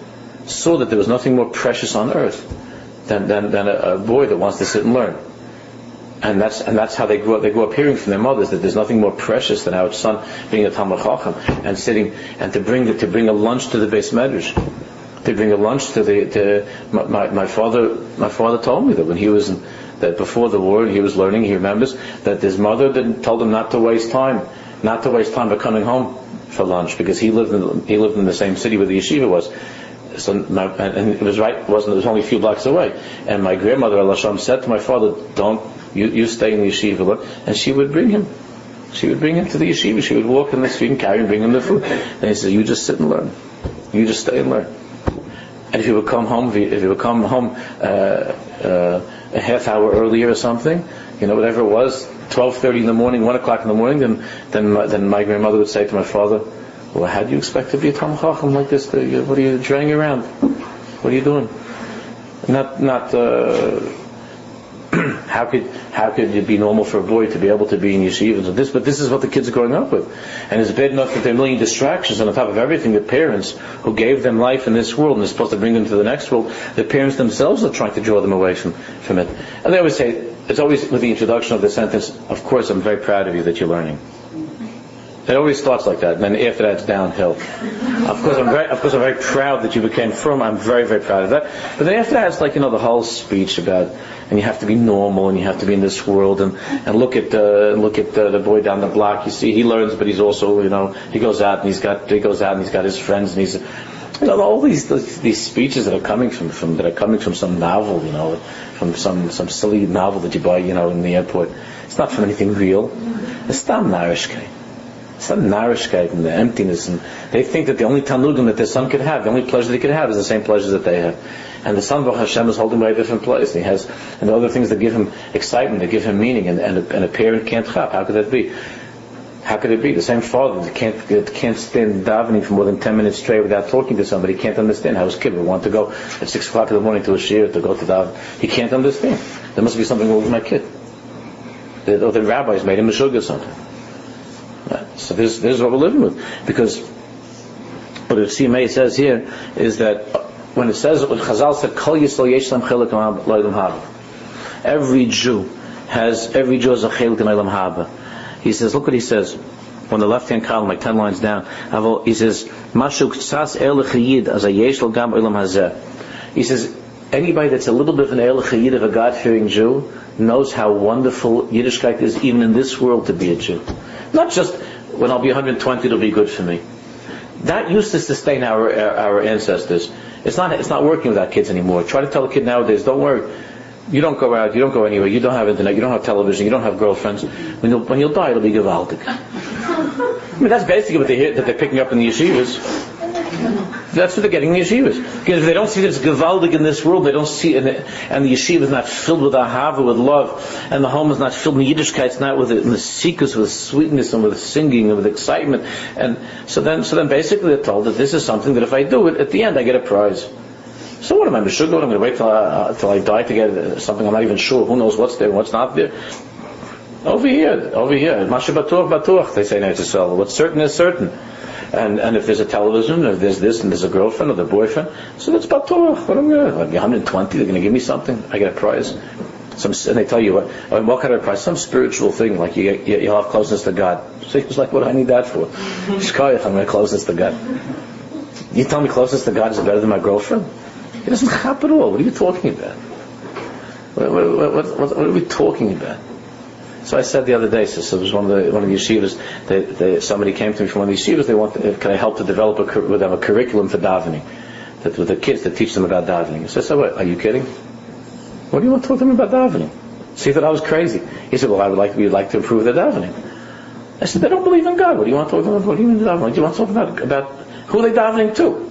Speaker 1: saw that there was nothing more precious on earth than, than, than a, a boy that wants to sit and learn. And that's and that's how they grew up. They grew up hearing from their mothers that there's nothing more precious than our son being a Talmid Chacham and sitting and to bring the, to bring a lunch to the Beis Medrash, to bring a lunch to the to my, my, my father. My father told me that when he was in, that before the war he was learning. He remembers that his mother didn't, told him not to waste time, not to waste time by coming home for lunch because he lived in he lived in the same city where the yeshiva was. So my, and, and it was right. It wasn't it was only a few blocks away. And my grandmother Alasham said to my father, "Don't." You, you stay in the yeshiva, and she would bring him. She would bring him to the yeshiva. She would walk in the street and carry and bring him the food. And he said, "You just sit and learn. You just stay and learn." And if you would come home, if you would come home uh, uh, a half hour earlier or something, you know, whatever it was, twelve thirty in the morning, one o'clock in the morning, then then my, then my grandmother would say to my father, "Well, how do you expect to be a Talmid Chacham like this? What are you dragging around? What are you doing?" Not not. Uh, How could how could it be normal for a boy to be able to be in yeshivas and this? But this is what the kids are growing up with, and it's bad enough that there are a million distractions. And on top of everything, the parents who gave them life in this world and are supposed to bring them to the next world, the parents themselves are trying to draw them away from, from it. And they always say, it's always with the introduction of the sentence, "Of course, I'm very proud of you that you're learning." It always starts like that, and then after that, it's downhill. Of course, I'm very, of course, I'm very proud that you became firm. I'm very, very proud of that. But then after that, it's like, you know, the whole speech about, and you have to be normal, and you have to be in this world, and, and look at uh, look at uh, the boy down the block. You see, he learns, but he's also, you know, he goes out and he's got he goes out and he's got his friends, and he's, you know, all these these speeches that are coming from, from that are coming from some novel, you know, from some some silly novel that you buy, you know, in the airport. It's not from anything real. It's not narishkeit. It's not narishkeit and the emptiness, and they think that the only tanudim that their son could have, the only pleasure they could have, is the same pleasures that they have. And the son of Hashem is holding by a different place. And he has, and the other things that give him excitement, that give him meaning, and, and, a, and a parent can't chap. How could that be? How could it be? The same father that can't that can't stand davening for more than ten minutes straight without talking to somebody, can't understand how his kid would want to go at six o'clock in the morning to a shiur to go to daven. He can't understand. There must be something wrong with my kid. The, or the rabbis made him a sugar or something. So this, this is what we're living with. Because what the C M A says here is that when it says, what Chazal said, Kol Yisrael yesh lam chelik l'olam haba. Every Jew has, every Jew has a chelik in olam haba. He says, look what he says, on the left-hand column, like ten lines down. He says, Mashu k'tzas el chayid as a yesh lo gam olam hazeh. He says, anybody that's a little bit of an el chayid of a God-fearing Jew knows how wonderful Yiddishkeit is even in this world to be a Jew. Not just when I'll be one hundred twenty, it'll be good for me. That used to sustain our our ancestors. It's not it's not working with our kids anymore. Try to tell a kid nowadays, don't worry, you don't go out, you don't go anywhere, you don't have internet, you don't have television, you don't have girlfriends. When you'll when you'll die, it'll be gewaltig. I mean, that's basically what they hear, that they're picking up in the yeshivas. That's what they're getting in the yeshivas. Because if they don't see that it's gewaldig in this world, they don't see, and the, and the yeshiva is not filled with ahava, with love, and the home is not filled with Yiddishkeit, it's not with the, the seekers, with sweetness and with singing and with excitement. And so then, so then basically they're told that this is something that if I do it, at the end I get a prize. So what am I, Meshuggah? I'm going to wait till I, uh, till I die to get something I'm not even sure. Who knows what's there and what's not there? Over here, over here, Masha Batuach Batuach, they say in Eretz Yisrael. What's certain is certain. And and if there's a television, or if there's this, and there's a girlfriend or the boyfriend, so that's Batuach. What am I going to, like one hundred twenty, they're going to give me something, I get a prize. Some, and they tell you, what, what kind of prize? Some spiritual thing, like you, you, you'll have closeness to God. So it's like, what do I need that for? Shkoyach, I'm going to closeness to God. You tell me closeness to God is better than my girlfriend? It doesn't happen at all. What are you talking about? What, what, what, what, what are we talking about? So I said the other day, so, so it was one of the one of the yeshivas. They, they, somebody came to me from one of the yeshivas. They want, can I help to develop a, with them a curriculum for davening, that with the kids to teach them about davening? So I said, what, are you kidding? What do you want to talk to them about davening? So he thought I was crazy. He said, well, I would like we'd like to improve their davening. I said, they don't believe in God. What do you want to talk about? What do you mean davening? Do you want to talk about about who are they davening to?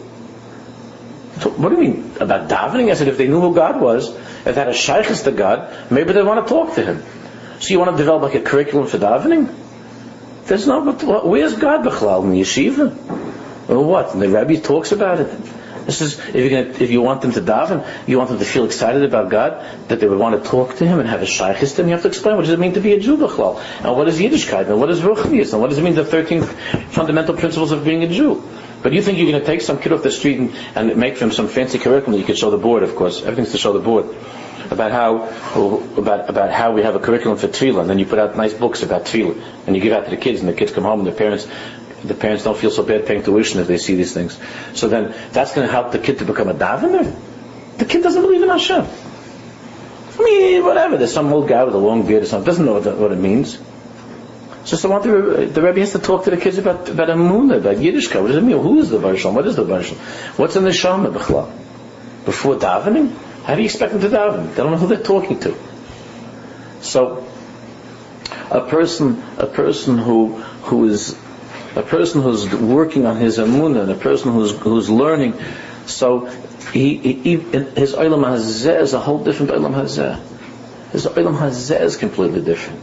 Speaker 1: What do you mean about davening? I said, if they knew who God was, if they had a shaykhus to God, maybe they want to talk to Him. So you want to develop like a curriculum for davening? There's no, where's God b'chlal in the yeshiva? Or what? And the Rebbe talks about it. This is, if you're gonna, if you want them to daven, you want them to feel excited about God, that they would want to talk to Him and have a shaykhus to Him, you have to explain what does it mean to be a Jew b'chlal? And what is Yiddishkeit? And what is Ruchnius? And what does it mean, the thirteen fundamental principles of being a Jew? But you think you're going to take some kid off the street and, and make for him some fancy curriculum? You could show the board, of course. Everything's to show the board about how about about how we have a curriculum for tefillah, and then you put out nice books about tefillah, and you give out to the kids, and the kids come home, and the parents the parents don't feel so bad paying tuition if they see these things. So then that's going to help the kid to become a davener. The kid doesn't believe in Hashem. I mean, whatever. There's some old guy with a long beard or something doesn't know what, that, what it means. So, so the, the Rebbe has to talk to the kids about about Emunah, about Yiddishkeit. What does it mean? Who is the Varshon? What is the Varshon? What's in the Neshama B'chlal? Before davening? How do you expect them to daven? They don't know who they're talking to. So, a person, a person who who is a person who's working on his Emunah, and a person who's who's learning, so he, he, he his Olam Hazeh is a whole different Olam Hazeh. His Olam Hazeh is completely different.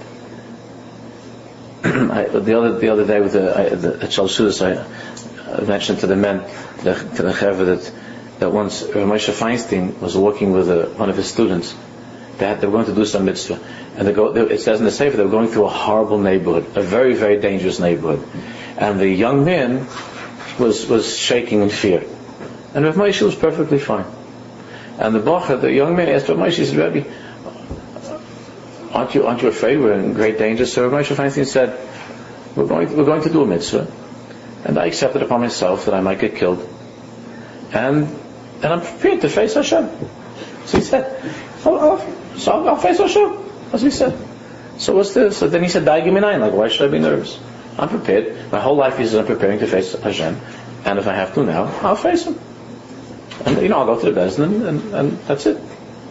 Speaker 1: I, the other the other day with the, I, the at Shalshudas, I, I mentioned to the men, to the, to the Chaver, that that once Moshe Feinstein was walking with a, one of his students. They, had, they were going to do some mitzvah, and they go, they, it says in the Sefer they were going through a horrible neighborhood, a very very dangerous neighborhood, and the young man was was shaking in fear, and Rav Moshe was perfectly fine. And the Bacha, the young man, asked Rav Moshe, he said, Rebbe, Aren't you, aren't you afraid we're in great danger? So Rav Moshe Feinstein said, we're going, to, we're going to do a mitzvah, and I accepted upon myself that I might get killed, and and I'm prepared to face Hashem. So he said, oh, oh, so I'll, I'll face Hashem, as he said. So what's this? So then he said, Dai Giminayin, like, why should I be nervous? I'm prepared. My whole life he says I'm preparing to face Hashem, and if I have to now, I'll face him. And you know, I'll go to the Bezdin, and, and, and that's it.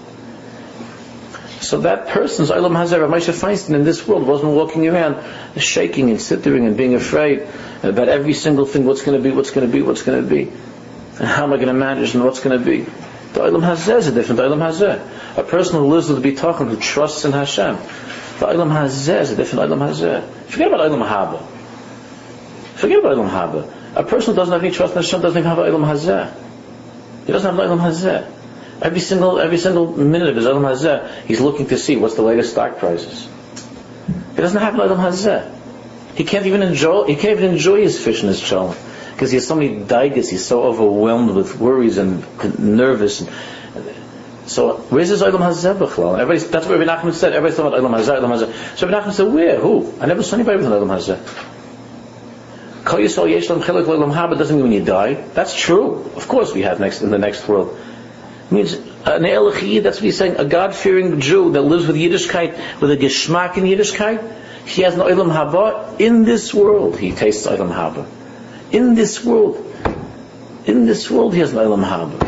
Speaker 1: So that person's Olam Hazeh, Rav Moshe Feinstein, in this world wasn't walking around shaking and sittering and being afraid about every single thing. What's going to be? What's going to be? What's going to be? And how am I going to manage? And what's going to be? The Olam Hazeh is a different Olam Hazeh. A person who lives with the Bitachon, who trusts in Hashem. The Olam Hazeh is a different Olam Hazeh. Forget about Olam Haba. Forget about Olam Haba. A person who doesn't have any trust in Hashem doesn't even have an Olam Hazeh. He doesn't have an Olam Hazeh. Every single every single minute of his Olam Hazeh, he's looking to see what's the latest stock prices. He doesn't have an Olam Hazeh. He can't even enjoy he can't even enjoy his fish and his challah, because he has so many daigas. He's so overwhelmed with worries and nervous. And, so where's his Olam Hazeh b'chlal? Everybody, that's what Rabbi Nachman said. Everybody's talking about Olam Hazeh, Olam Hazeh. So Rabbi Nachman said, where? Who? I never saw anybody with an Olam Hazeh. Kol Yisrael yesh lam chilek l'olam haba doesn't mean when you die. That's true. Of course we have next in the next world. It means an Elachiyid, that's what he's saying, a God-fearing Jew that lives with Yiddishkeit, with a Geschmack in Yiddishkeit, he has no Olam Haba. In this world, he tastes Olam Haba. In this world, in this world, he has no Olam Haba.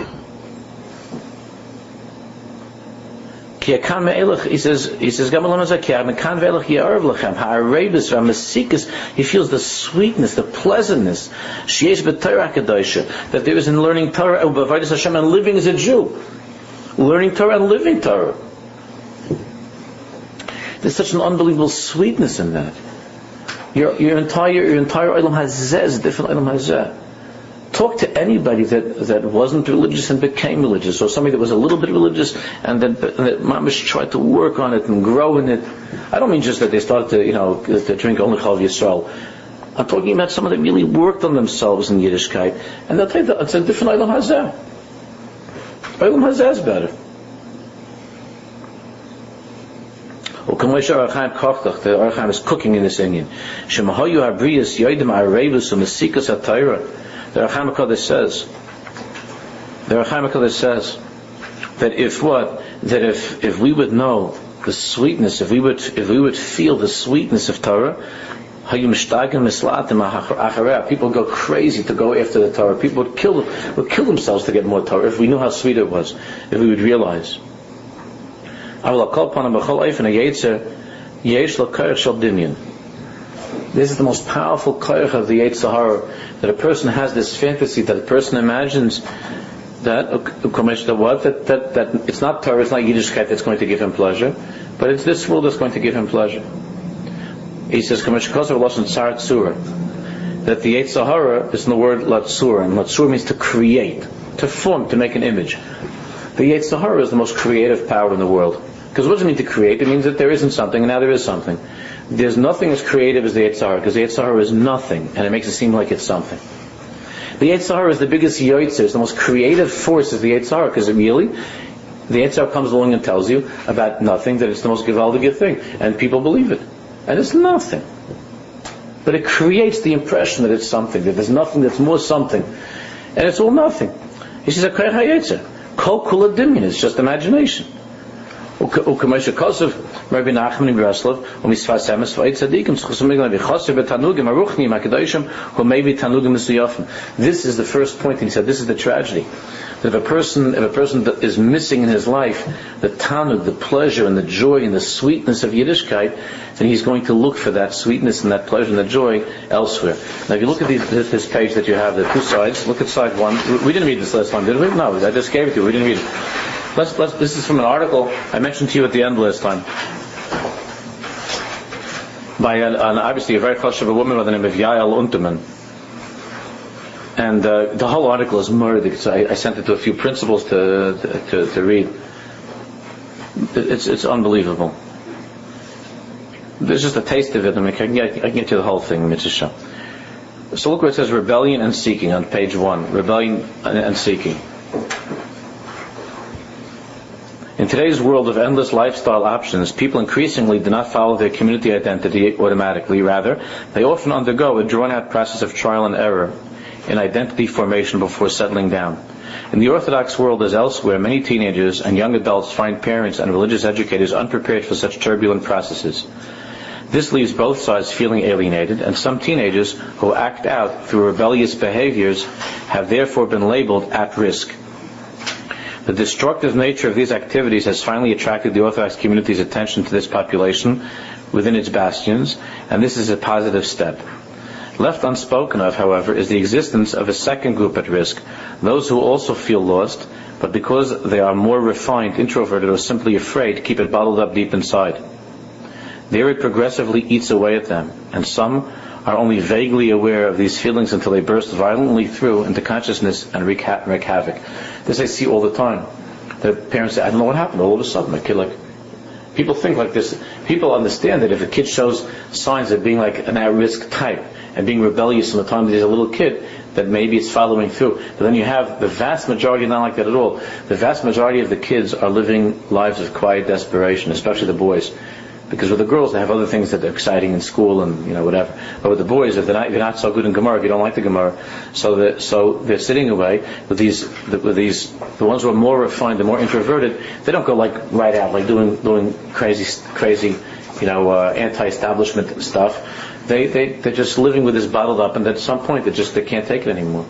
Speaker 1: He says, he says, he feels the sweetness, the pleasantness that there is in learning Torah and living as a Jew. Learning Torah and living Torah. There's such an unbelievable sweetness in that. Your, your entire your entire Olam Hazeh is a different Olam Hazeh. Talk to anybody that that wasn't religious and became religious, or somebody that was a little bit religious and then that mamish tried to work on it and grow in it. I don't mean just that they started to, you know, to drink only Chalav Yisrael. I'm talking about someone that really worked on themselves in Yiddishkeit, and they'll tell you that it's a different Olam Hazeh. Olam Hazeh is better. The Ohr HaChaim is cooking in this Indian. Shemahayu Habriyas Yodim Arevus Umesikas HaTorah. The Ohr HaChaim HaKadosh says, the Ohr HaChaim HaKadosh says that if what, that if if we would know the sweetness, if we would if we would feel the sweetness of Torah, people go crazy to go after the Torah. People would kill would kill themselves to get more Torah if we knew how sweet it was, if we would realize. This is the most powerful koyach of the Yetzer Hara, that a person has this fantasy, that a person imagines that that what that, that that it's not Torah, it's not Yiddishkeit that's going to give him pleasure, but it's this world that's going to give him pleasure. He says, that the Yetzer Hara is in the word Latsur, and Latsur means to create, to form, to make an image. The Yetzer Hara is the most creative power in the world. Because what does it mean to create? It means that there isn't something, and now there is something. There's nothing as creative as the Yetzer Hara, because the Yetzer Hara is nothing, and it makes it seem like it's something. The Yetzer Hara is the biggest yotzer, it's the most creative force is the Yetzer Hara, because really, the Yetzer Hara comes along and tells you about nothing, that it's the most gewaldige thing, and people believe it. And it's nothing. But it creates the impression that it's something, that there's nothing that's more something. And it's all nothing. He says, Koach HaYetzer. Kol Kula Dimyan, it's just imagination. U'kamesha Kosov, Rabbi Nachman in Breslov, u'misfas emes v'ayt tzadikim, tzchusumiglan v'chosir b'tanugim aruchnim ha'kedayishim, hu maybe tanugim misuyafim. This is the first point, and he said, this is the tragedy. That if a person, if a person is missing in his life the tanug, the pleasure and the joy and the sweetness of Yiddishkeit, then he's going to look for that sweetness and that pleasure and that joy elsewhere. Now if you look at these, this page that you have, the two sides, look at side one. We didn't read this last time, did we? No, I just gave it to you. We didn't read it. Let's, let's, this is from an article I mentioned to you at the end last time, by an, an obviously a very close of a woman by the name of Yael Unterman. And uh, the whole article is murdered. So I, I sent it to a few principals to to, to read. It's it's unbelievable. There's just a taste of it. I mean, I can get, I can get you the whole thing, Mitzvah. So look where it says rebellion and seeking on page one. Rebellion and, and seeking. In today's world of endless lifestyle options, people increasingly do not follow their community identity automatically. Rather, they often undergo a drawn-out process of trial and error in identity formation before settling down. In the Orthodox world as elsewhere, many teenagers and young adults find parents and religious educators unprepared for such turbulent processes. This leaves both sides feeling alienated, and some teenagers who act out through rebellious behaviors have therefore been labeled at risk. The destructive nature of these activities has finally attracted the Orthodox community's attention to this population within its bastions, and this is a positive step. Left unspoken of, however, is the existence of a second group at risk, those who also feel lost, but because they are more refined, introverted, or simply afraid, keep it bottled up deep inside. There it progressively eats away at them, and some are only vaguely aware of these feelings until they burst violently through into consciousness and wreak, ha- wreak havoc. This I see all the time. The parents say, I don't know what happened, all of a sudden my kid like... People think like this. People understand that if a kid shows signs of being like an at-risk type and being rebellious from the time that he's a little kid, that maybe it's following through. But then you have the vast majority not like that at all. The vast majority of the kids are living lives of quiet desperation, especially the boys. Because with the girls, they have other things that are exciting in school and, you know, whatever. But with the boys, if they're not, if you're not so good in Gemara, if you don't like the Gemara, so they're, so they're sitting away with these, with these, the ones who are more refined, the more introverted, they don't go like right out, like doing, doing crazy, crazy, you know, uh, anti-establishment stuff. They, they, they're just living with this bottled up, and at some point, they just, they can't take it anymore.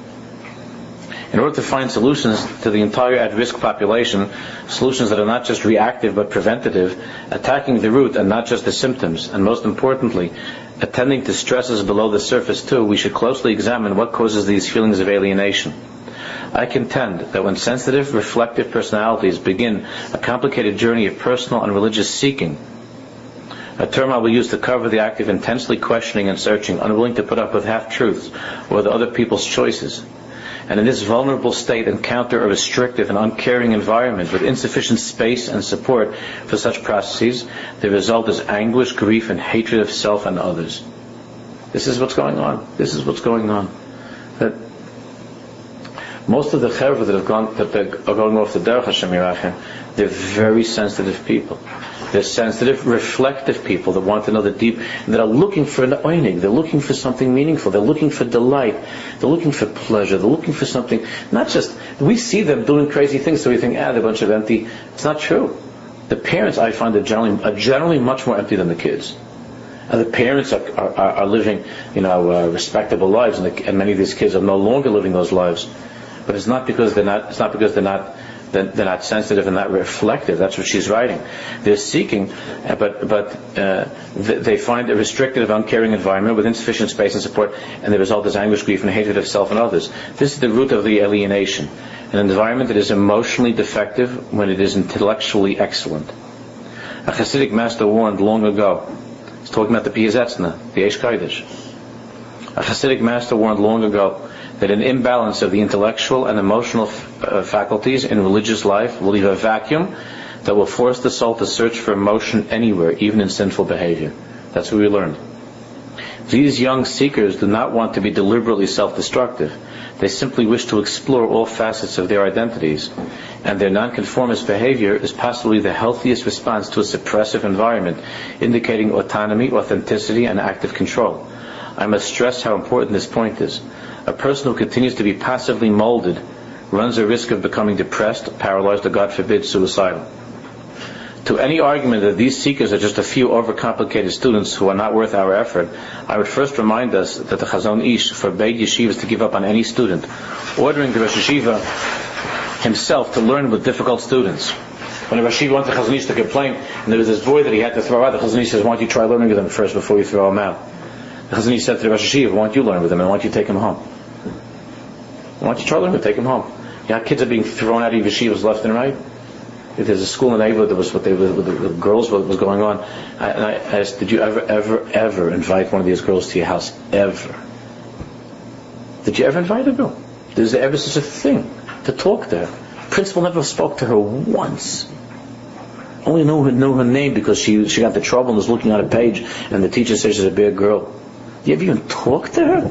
Speaker 1: In order to find solutions to the entire at-risk population, solutions that are not just reactive but preventative, attacking the root and not just the symptoms, and most importantly, attending to stresses below the surface too, we should closely examine what causes these feelings of alienation. I contend that when sensitive, reflective personalities begin a complicated journey of personal and religious seeking, a term I will use to cover the act of intensely questioning and searching, unwilling to put up with half-truths or with other people's choices, and in this vulnerable state encounter a restrictive and uncaring environment with insufficient space and support for such processes, the result is anguish, grief, and hatred of self and others. This is what's going on. This is what's going on. That most of the chevra that have gone, that are going off the Derech Hashem Yirachim, they're very sensitive people. They're sensitive, reflective people that want to know the deep, that are looking for an oinig. They're looking for something meaningful. They're looking for delight. They're looking for pleasure. They're looking for something, not just, we see them doing crazy things, so we think, ah, they're a bunch of empty. It's not true. The parents, I find, are generally, are generally much more empty than the kids. And the parents are, are, are living, you know, uh, respectable lives, and, the, and many of these kids are no longer living those lives. But it's not because they're not, it's not because they're not, they're not sensitive and not reflective. That's what she's writing. They're seeking, but but uh, they find a restricted, uncaring environment with insufficient space and support, and the result is anguish, grief, and hatred of self and others. This is the root of the alienation. An environment that is emotionally defective when it is intellectually excellent. A Hasidic master warned long ago. He's talking about the Piazetzna, the Eish Kodesh. A Hasidic master warned long ago that an imbalance of the intellectual and emotional f- uh, faculties in religious life will leave a vacuum that will force the soul to search for emotion anywhere, even in sinful behavior. That's what we learned. These young seekers do not want to be deliberately self-destructive. They simply wish to explore all facets of their identities, and their nonconformist behavior is possibly the healthiest response to a suppressive environment, indicating autonomy, authenticity, and active control. I must stress how important this point is. A person who continues to be passively molded runs a risk of becoming depressed, paralyzed, or, God forbid, suicidal. To any argument that these seekers are just a few overcomplicated students who are not worth our effort, I would first remind us that the Chazon Ish forbade yeshivas to give up on any student, ordering the Rosh Yeshiva himself to learn with difficult students. When the Rosh Yeshiva went to Chazon Ish to complain, and there was this boy that he had to throw out, the Chazon Ish says, why don't you try learning with him first before you throw him out? The Chazon Ish said to the Rosh Yeshiva, why don't you learn with him, and why don't you take him home? Why don't you try learning with him, take him home? You know, kids are being thrown out of yeshivas left and right. If there's a school in the neighborhood that was what they with the, the girls what was going on, I, and I asked, did you ever, ever, ever invite one of these girls to your house? Ever? Did you ever invite a girl? Is there ever such a thing to talk to her? Principal never spoke to her once. Only knew her, knew her name because she she got into trouble and was looking at a page, and the teacher says she's a bad girl. You ever even talk to her?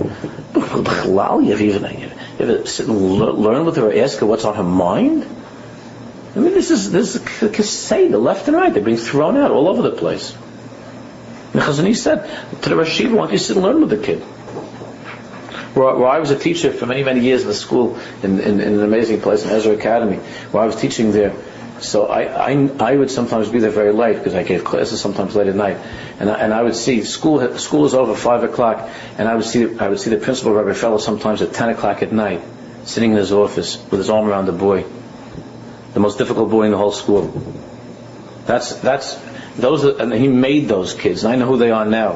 Speaker 1: You ever even you ever sit and learn with her or ask her what's on her mind? I mean, this is this is a kaseda, left and right. They're being thrown out all over the place. And Chazon Ish said to the Rosh Yeshiva, why don't you sit and learn with the kid? Where, where I was a teacher for many, many years in the school, in, in, in an amazing place, in Ezra Academy, where I was teaching there. So I, I, I would sometimes be there very late because I gave classes sometimes late at night, and I, and I would see school school is over five o'clock, and I would see I would see the principal, Rabbi Feller, sometimes at ten o'clock at night, sitting in his office with his arm around the boy. The most difficult boy in the whole school. That's that's those, are, and he made those kids. And I know who they are now.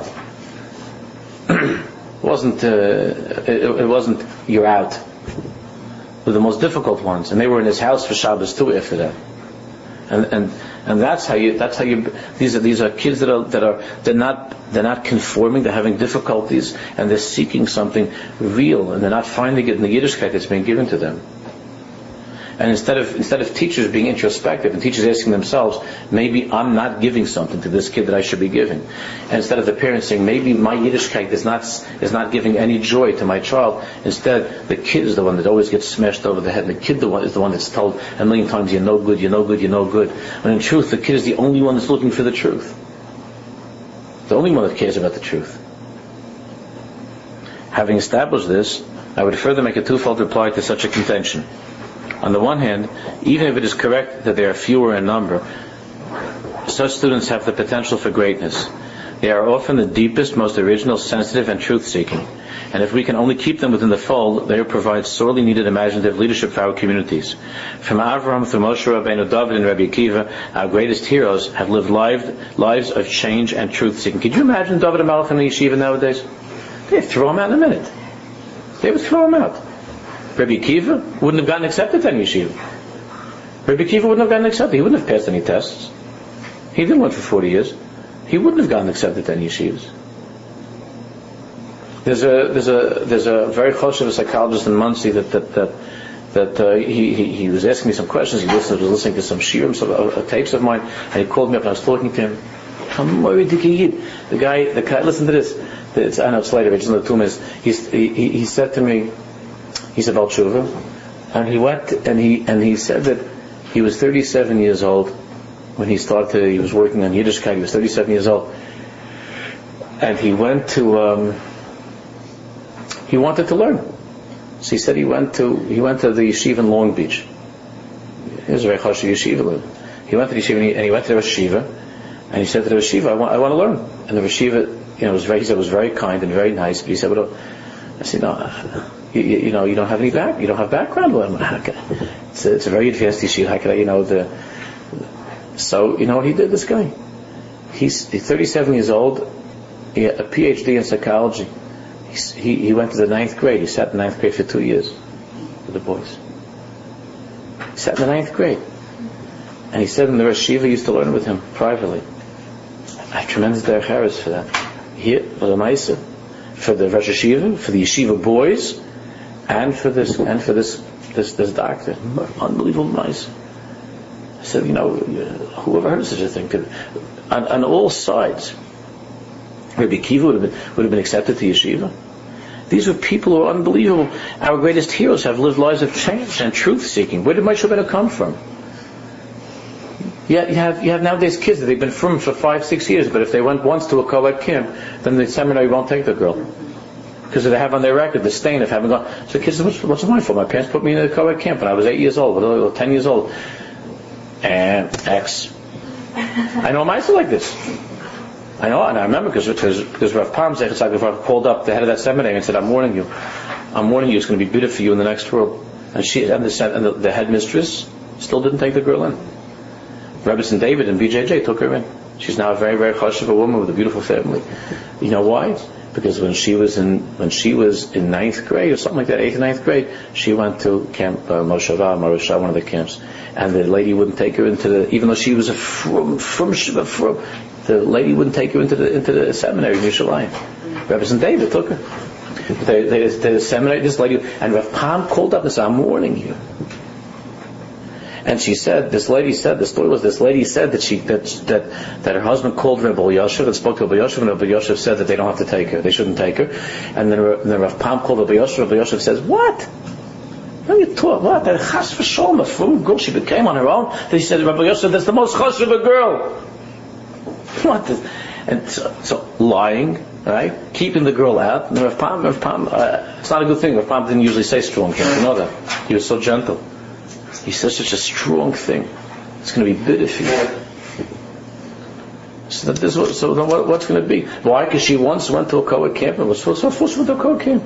Speaker 1: it wasn't uh, it, it wasn't you're out. They're the most difficult ones, and they were in his house for Shabbos too after that. And and and that's how you that's how you these are these are kids that are that are they're not they're not conforming. They're having difficulties, and they're seeking something real, and they're not finding it in the Yiddishkeit that's being given to them. And instead of instead of teachers being introspective and teachers asking themselves, maybe I'm not giving something to this kid that I should be giving, and instead of the parents saying, maybe my Yiddishkeit is not is not giving any joy to my child, instead the kid is the one that always gets smashed over the head. And the kid the one is the one that's told a million times, you're no good, you're no good, you're no good. When in truth, the kid is the only one that's looking for the truth. The only one that cares about the truth. Having established this, I would further make a twofold reply to such a contention. On the one hand, even if it is correct that they are fewer in number, such students have the potential for greatness. They are often the deepest, most original, sensitive, and truth-seeking. And if we can only keep them within the fold, they will provide sorely needed imaginative leadership for our communities. From Avraham through Moshe Rabbeinu, David, and Rabbi Akiva, our greatest heroes have lived live, lives of change and truth-seeking. Could you imagine David and Malach in the yeshiva nowadays? They'd throw him out in a minute. They would throw him out. Rabbi Akiva wouldn't have gotten accepted to any yeshiva. Rabbi Akiva wouldn't have gotten accepted. He wouldn't have passed any tests. He didn't work for forty years. He wouldn't have gotten accepted to any yeshivas. There's a there's a there's a very choshev psychologist in Muncie that that that, that uh, he, he he was asking me some questions. He listened, was listening to some shiurim, some uh, tapes of mine, and he called me up and I was talking to him. The guy, the guy, listen to this. It's, I know it's later. It's in the two minutes. He's, he he he said to me. He's about tshuva, and he went and he and he said that he was thirty-seven years old when he started. To, he was working on Yiddishkeit. He was thirty-seven years old, and he went to. Um, he wanted to learn, so he said he went to he went to the yeshiva in Long Beach. It was a very chashuv yeshiva. He went to the yeshiva and he, and he went to the Rosh Yeshiva, and he said to the Rosh Yeshiva, I want I want to learn. And the Rosh Yeshiva, you know, was very he said was very kind and very nice. But he said, well, I said no. You, you know, you don't have any back, you don't have background. It's a, it's a very advanced issue. How can I, you know, the, so, you know what he did, this guy? He's, he's thirty-seven years old, he had a P H D in psychology. He's, he, he went to the ninth grade. He sat in the ninth grade for two years with the boys. He sat in the ninth grade. And he said in the Rosh Yeshiva used to learn with him privately. I have tremendous derech eretz for that. Here, for the Maisa, for the Rosh Yeshiva, for the Yeshiva boys, and for this, and for this, this, this doctor, unbelievable nice. I said, you know, whoever heard of such a thing? Could, on, on all sides, Rabbi Kiva would have been, would have been accepted to yeshiva. These were people who are unbelievable. Our greatest heroes have lived lives of change and truth-seeking. Where did Moshe Rabbeinu come from? Yeah, you have you have nowadays kids that they've been from for five, six years, but if they went once to a co-ed camp, then the seminary won't take the girl. Because they have on their record the stain of having gone. So the kids said, what's, what's my fault? My parents put me in a co-ed camp when I was eight years old, or ten years old. And X. I know mice are like this. I know, and I remember because because Rav Pam Zechus called up the head of that seminary and said, I'm warning you. I'm warning you, it's going to be bitter for you in the next world. And she and the, and the, the headmistress still didn't take the girl in. Rebbetzin David and B J J took her in. She's now a very, very chashuv woman with a beautiful family. You know why? Because when she was in when she was in ninth grade or something like that, eighth or ninth grade, she went to camp uh, Moshava, Marusha, one of the camps, and the lady wouldn't take her into the, even though she was a from from from, the lady wouldn't take her into the into the seminary in Yerushalayim. Rebbetzin David took her. The, the, the seminary, this lady, and Rav Pam called up and said, "I'm warning you." And she said, this lady said, the story was, this lady said that she that that, that her husband called Rebbe Yoshev and spoke to Rebbe Yoshev, and Rebbe Yoshev said that they don't have to take her, they shouldn't take her. And then, and then Rav Pam called Rebbe Yoshev, Rebbe Yoshev says, what? What are you talking? What? That chas v'sholem, a from girl, she became on her own. Then he said, Rebbe Yoshev, that's the most chas of a girl. What? The, and so, so lying, right? Keeping the girl out. And Rav Pam, Rav Pam, uh, it's not a good thing. Rav Pam didn't usually say strong things. You know that. He was so gentle. He says such a strong thing. It's going to be bitter for you. So, that this, so then what, what's going to be? Why? Because she once went to a co-ed camp and was so forced went to a co-ed camp.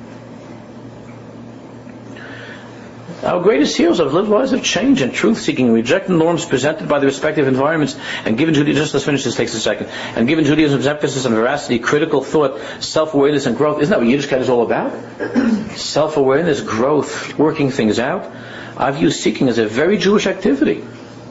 Speaker 1: Our greatest heroes have lived lives of change and truth-seeking and rejecting norms presented by the respective environments, and given Judaism, just let's finish this, takes a second, and given Judaism's emphasis on veracity, critical thought, self-awareness and growth. Isn't that what Yiddishkeit is all about? Self-awareness, growth, working things out. I view seeking as a very Jewish activity.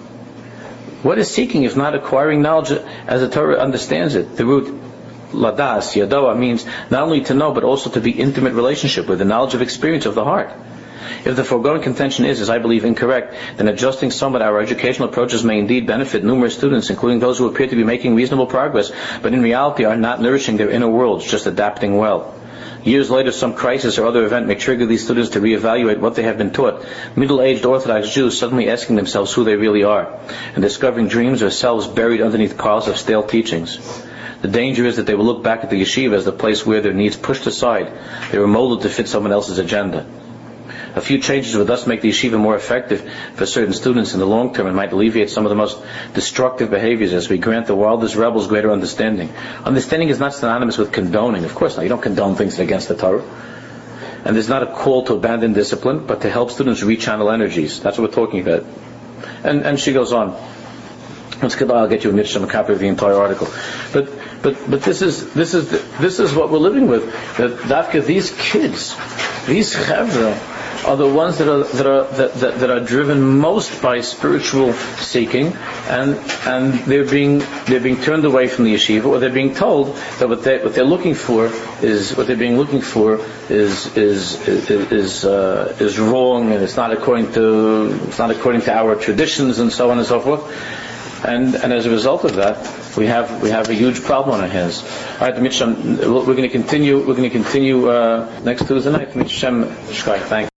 Speaker 1: What is seeking if not acquiring knowledge as the Torah understands it? The root ladas, yadoa, means not only to know but also to be intimate relationship with the knowledge of experience of the heart. If the foregoing contention is, as I believe, incorrect, then adjusting somewhat our educational approaches may indeed benefit numerous students, including those who appear to be making reasonable progress, but in reality are not nourishing their inner worlds, just adapting well. Years later, some crisis or other event may trigger these students to reevaluate what they have been taught. Middle-aged Orthodox Jews suddenly asking themselves who they really are, and discovering dreams or selves buried underneath piles of stale teachings. The danger is that they will look back at the yeshiva as the place where their needs pushed aside. They were molded to fit someone else's agenda. A few changes would thus make the yeshiva more effective for certain students in the long term and might alleviate some of the most destructive behaviors as we grant the wildest rebels greater understanding. Understanding is not synonymous with condoning. Of course not. You don't condone things that are against the Torah. And there's not a call to abandon discipline, but to help students rechannel energies. That's what we're talking about. And and she goes on. Let's get, I'll get you a Mitchum, a copy of the entire article. But but but this is this is the, this is what we're living with. That Dafka, these kids, these chevra, are the ones that are that are that, that, that are driven most by spiritual seeking, and and they're being they're being turned away from the yeshiva, or they're being told that what they what they're looking for is what they're being looking for is is is is, uh, is wrong, and it's not according to it's not according to our traditions, and so on and so forth. And and as a result of that, we have we have a huge problem on our hands. All right, Mitcham, we're going to continue. We're going to continue uh, next Tuesday night. Mitcham, thanks.